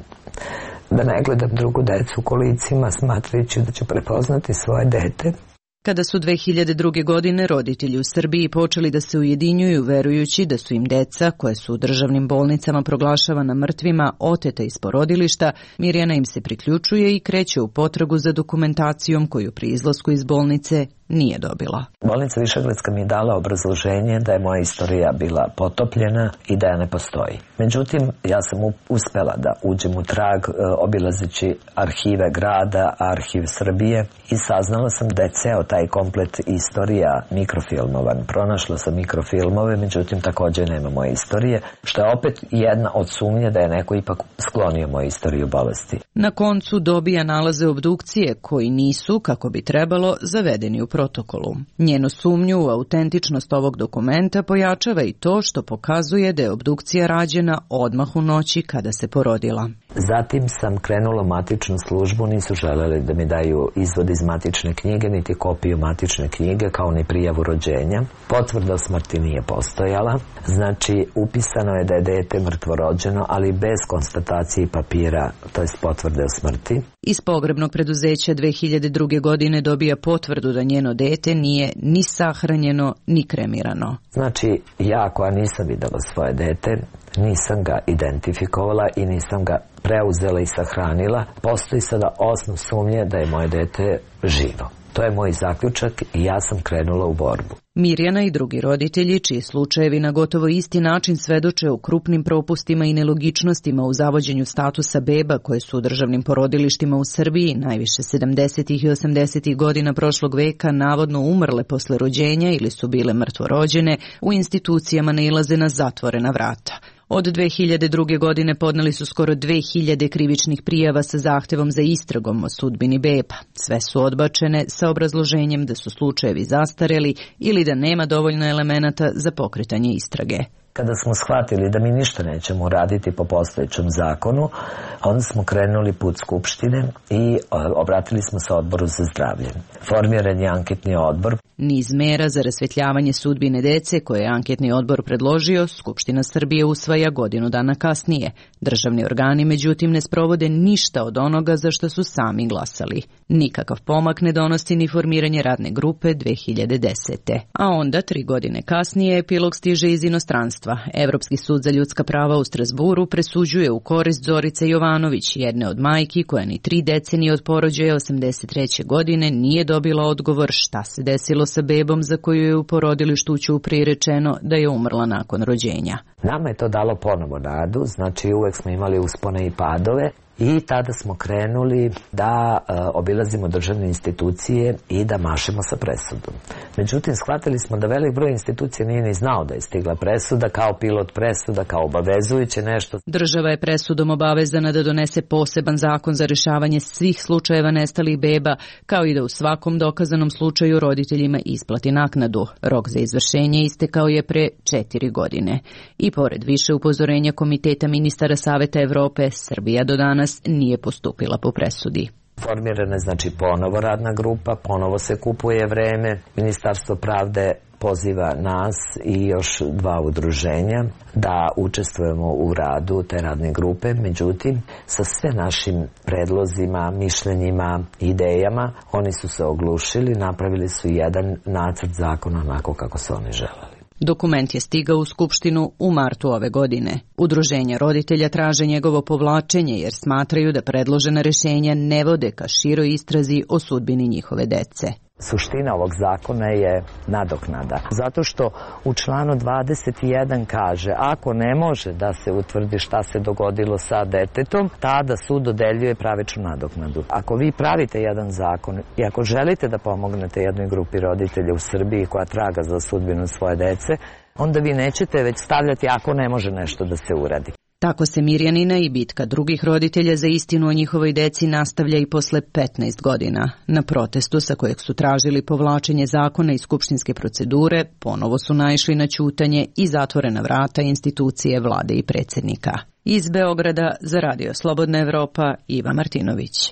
da ne gledam drugu decu u kolicima, smatrajući da ću prepoznati svoje dete. Kada su 2002. godine roditelji u Srbiji počeli da se ujedinjuju verujući da su im deca, koje su u državnim bolnicama proglašavana mrtvima, oteta iz porodilišta, Mirjana im se priključuje i kreće u potragu za dokumentacijom koju pri izlasku iz bolnice nije dobila. Bolnica Višegradska mi je dala obrazloženje da je moja istorija bila potopljena i da je ne postoji. Međutim, ja sam uspela da uđem u trag obilazeći arhive grada, arhiv Srbije i saznala sam da je ceo taj komplet istorija mikrofilmovan. Pronašla sam mikrofilmove, međutim također nema moje istorije, što je opet jedna od sumnje da je neko ipak sklonio moju istoriju bolesti. Na koncu dobija nalaze obdukcije koji nisu, kako bi trebalo, zavedeni u protokolu. Njenu sumnju u autentičnost ovog dokumenta pojačava i to što pokazuje da je obdukcija rađena odmah u noći kada se porodila. Zatim sam krenula u matičnu službu, nisu želeli da mi daju izvod iz matične knjige, niti kopiju matične knjige, kao ni prijavu rođenja. Potvrda o smrti nije postojala, znači upisano je da je dete mrtvorođeno, ali bez konstatacije papira, to jest potvrde o smrti. Iz pogrebnog preduzeća 2002. godine dobija potvrdu da njeno dete nije ni sahranjeno, ni kremirano. Znači, ja koja nisam videla svoje dete, nisam ga identifikovala i nisam ga preuzela i sahranila, postoji sada osnov sumnje da je moje dete živo. To je moj zaključak i ja sam krenula u borbu. Mirjana i drugi roditelji, čiji slučajevi na gotovo isti način svedoče o krupnim propustima i nelogičnostima u zavođenju statusa beba koje su u državnim porodilištima u Srbiji, najviše 70. i 80. godina prošlog veka, navodno umrle posle rođenja ili su bile mrtvorođene, u institucijama nailaze na zatvorena vrata. Od 2002. godine podneli su skoro 2000 krivičnih prijava sa zahtevom za istragom o sudbini beba. Sve su odbačene sa obrazloženjem da su slučajevi zastareli ili da nema dovoljno elemenata za pokretanje istrage. Kada smo shvatili da mi ništa nećemo uraditi po postojećem zakonu, onda smo krenuli put Skupštine i obratili smo se Odboru za zdravlje. Formiran je anketni odbor. Niz mera za rasvetljavanje sudbine dece koje je anketni odbor predložio, Skupština Srbije usvaja godinu dana kasnije. Državni organi, međutim, ne sprovode ništa od onoga za što su sami glasali. Nikakav pomak ne donosi ni formiranje radne grupe 2010. A onda, 3 godine kasnije, epilog stiže iz inostranstva. Evropski sud za ljudska prava u Strasburu presuđuje u korist Zorice Jovanović, jedne od majki koja ni 3 decenije od porođaja 83. godine nije dobila odgovor šta se desilo sa bebom za koju je u porodilištu u Ćupriji rečeno da je umrla nakon rođenja. Nama je to dalo ponovo nadu, znači uvek smo imali uspone i padove I tada smo krenuli da obilazimo državne institucije i da mašemo sa presudom. Međutim, shvatili smo da velik broj institucija nije ni znao da je stigla presuda, kao pilot presuda, kao obavezujuće nešto. Država je presudom obavezana da donese poseban zakon za rješavanje svih slučajeva nestalih beba, kao i da u svakom dokazanom slučaju roditeljima isplati naknadu. Rok za izvršenje istekao je pre 4 godine. I pored više upozorenja Komiteta ministara Saveta Evrope, Srbija do danas nije postupila po presudi. Formirana je znači ponovo radna grupa, ponovo se kupuje vreme. Ministarstvo pravde poziva nas i još 2 udruženja da učestvujemo u radu te radne grupe. Međutim, sa sve našim predlozima, mišljenjima, idejama, oni su se oglušili, napravili su jedan nacrt zakona onako kako su oni želeli. Dokument je stigao u Skupštinu u martu ove godine. Udruženja roditelja traže njegovo povlačenje jer smatraju da predložena rješenja ne vode ka široj istrazi o sudbini njihove dece. Suština ovog zakona je nadoknada. Zato što u članu 21 kaže ako ne može da se utvrdi šta se dogodilo sa detetom, tada sud dodeljuje pravičnu nadoknadu. Ako vi pravite jedan zakon i ako želite da pomognete jednoj grupi roditelja u Srbiji koja traga za sudbinu svoje dece, onda vi nećete već stavljati ako ne može nešto da se uradi. Tako se Mirjanina i bitka drugih roditelja za istinu o njihovoj deci nastavlja i posle 15 godina. Na protestu sa kojeg su tražili povlačenje zakona iz skupštinske procedure, ponovo su naišli na ćutanje i zatvorena vrata institucije vlade i predsjednika. Iz Beograda za Radio Slobodna Evropa, Iva Martinović.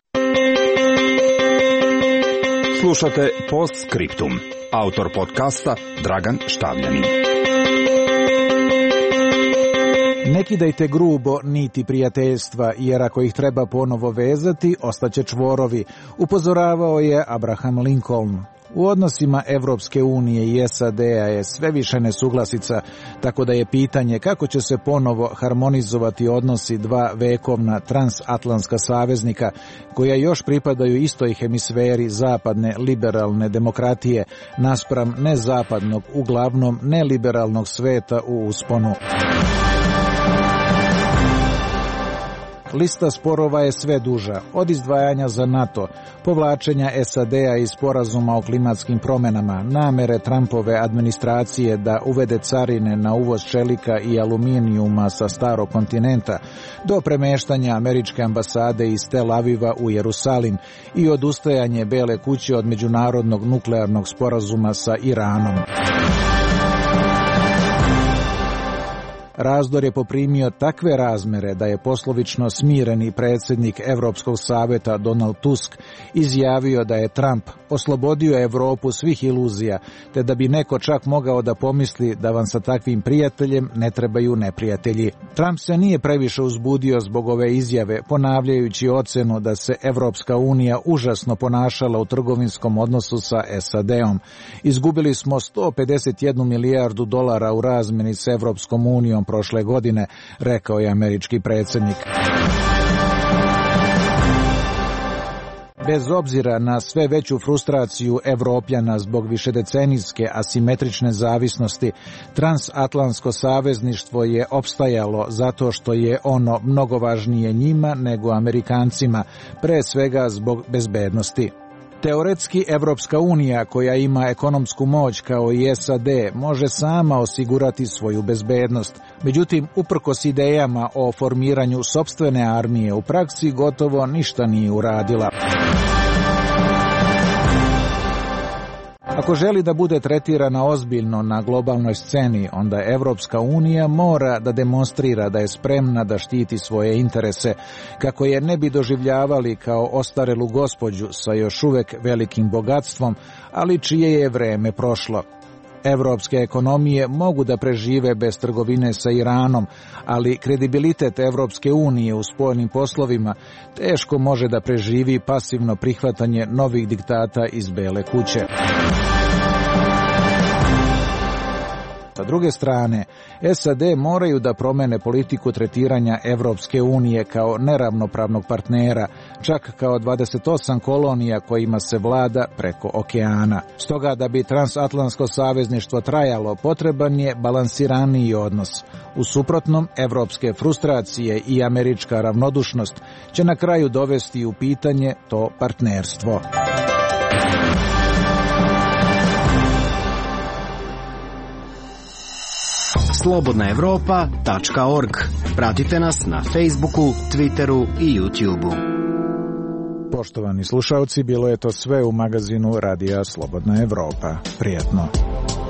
Slušate Postscriptum. Autor podcasta Dragan Štavljanin. Ne kidajte grubo niti prijateljstva, jer ako ih treba ponovo vezati, ostaće čvorovi, upozoravao je Abraham Lincoln. U odnosima Evropske unije i SAD-a je sve više nesuglasica, tako da je pitanje kako će se ponovo harmonizovati odnosi 2 vekovna transatlantska saveznika, koja još pripadaju istoj hemisferi zapadne liberalne demokratije, naspram nezapadnog, uglavnom neliberalnog sveta u usponu. Lista sporova je sve duža, od izdvajanja za NATO, povlačenja SAD-a iz sporazuma o klimatskim promjenama, namere Trumpove administracije da uvede carine na uvoz čelika i aluminijuma sa starog kontinenta, do premeštanja američke ambasade iz Tel Aviva u Jerusalim i odustajanje Bele kuće od međunarodnog nuklearnog sporazuma sa Iranom. Razdor je poprimio takve razmere da je poslovično smireni predsjednik Evropskog saveta Donald Tusk izjavio da je Trump oslobodio Evropu svih iluzija, te da bi neko čak mogao da pomisli da vam sa takvim prijateljem ne trebaju neprijatelji. Trump se nije previše uzbudio zbog ove izjave, ponavljajući ocenu da se Evropska unija užasno ponašala u trgovinskom odnosu sa SAD-om. Izgubili smo $151 milijardu u razmjeni s Evropskom unijom prošle godine, rekao je američki predsjednik. Bez obzira na sve veću frustraciju Evropljana zbog višedecenijske asimetrične zavisnosti, transatlantsko savezništvo je opstajalo zato što je ono mnogo važnije njima nego Amerikancima, pre svega zbog bezbednosti. Teoretski, Evropska unija, koja ima ekonomsku moć kao i SAD, može sama osigurati svoju bezbednost. Međutim, uprkos idejama o formiranju sopstvene armije, u praksi gotovo ništa nije uradila. Ako želi da bude tretirana ozbiljno na globalnoj sceni, onda Evropska unija mora da demonstrira da je spremna da štiti svoje interese, kako je ne bi doživljavali kao ostarelu gospođu sa još uvek velikim bogatstvom, ali čije je vreme prošlo. Evropske ekonomije mogu da prežive bez trgovine sa Iranom, ali kredibilitet Evropske unije u spoljnim poslovima teško može da preživi pasivno prihvatanje novih diktata iz Bele kuće. Sa druge strane, SAD moraju da promene politiku tretiranja Evropske unije kao neravnopravnog partnera, čak kao 28 kolonija kojima se vlada preko okeana. Stoga da bi transatlantsko savezništvo trajalo, potreban je balansiraniji odnos. U suprotnom, evropske frustracije i američka ravnodušnost će na kraju dovesti u pitanje to partnerstvo. slobodnaevropa.org. Pratite nas na Facebooku, Twitteru i YouTubeu. Poštovani slušalci, bilo je to sve u magazinu Radija Slobodna Evropa. Prijatno.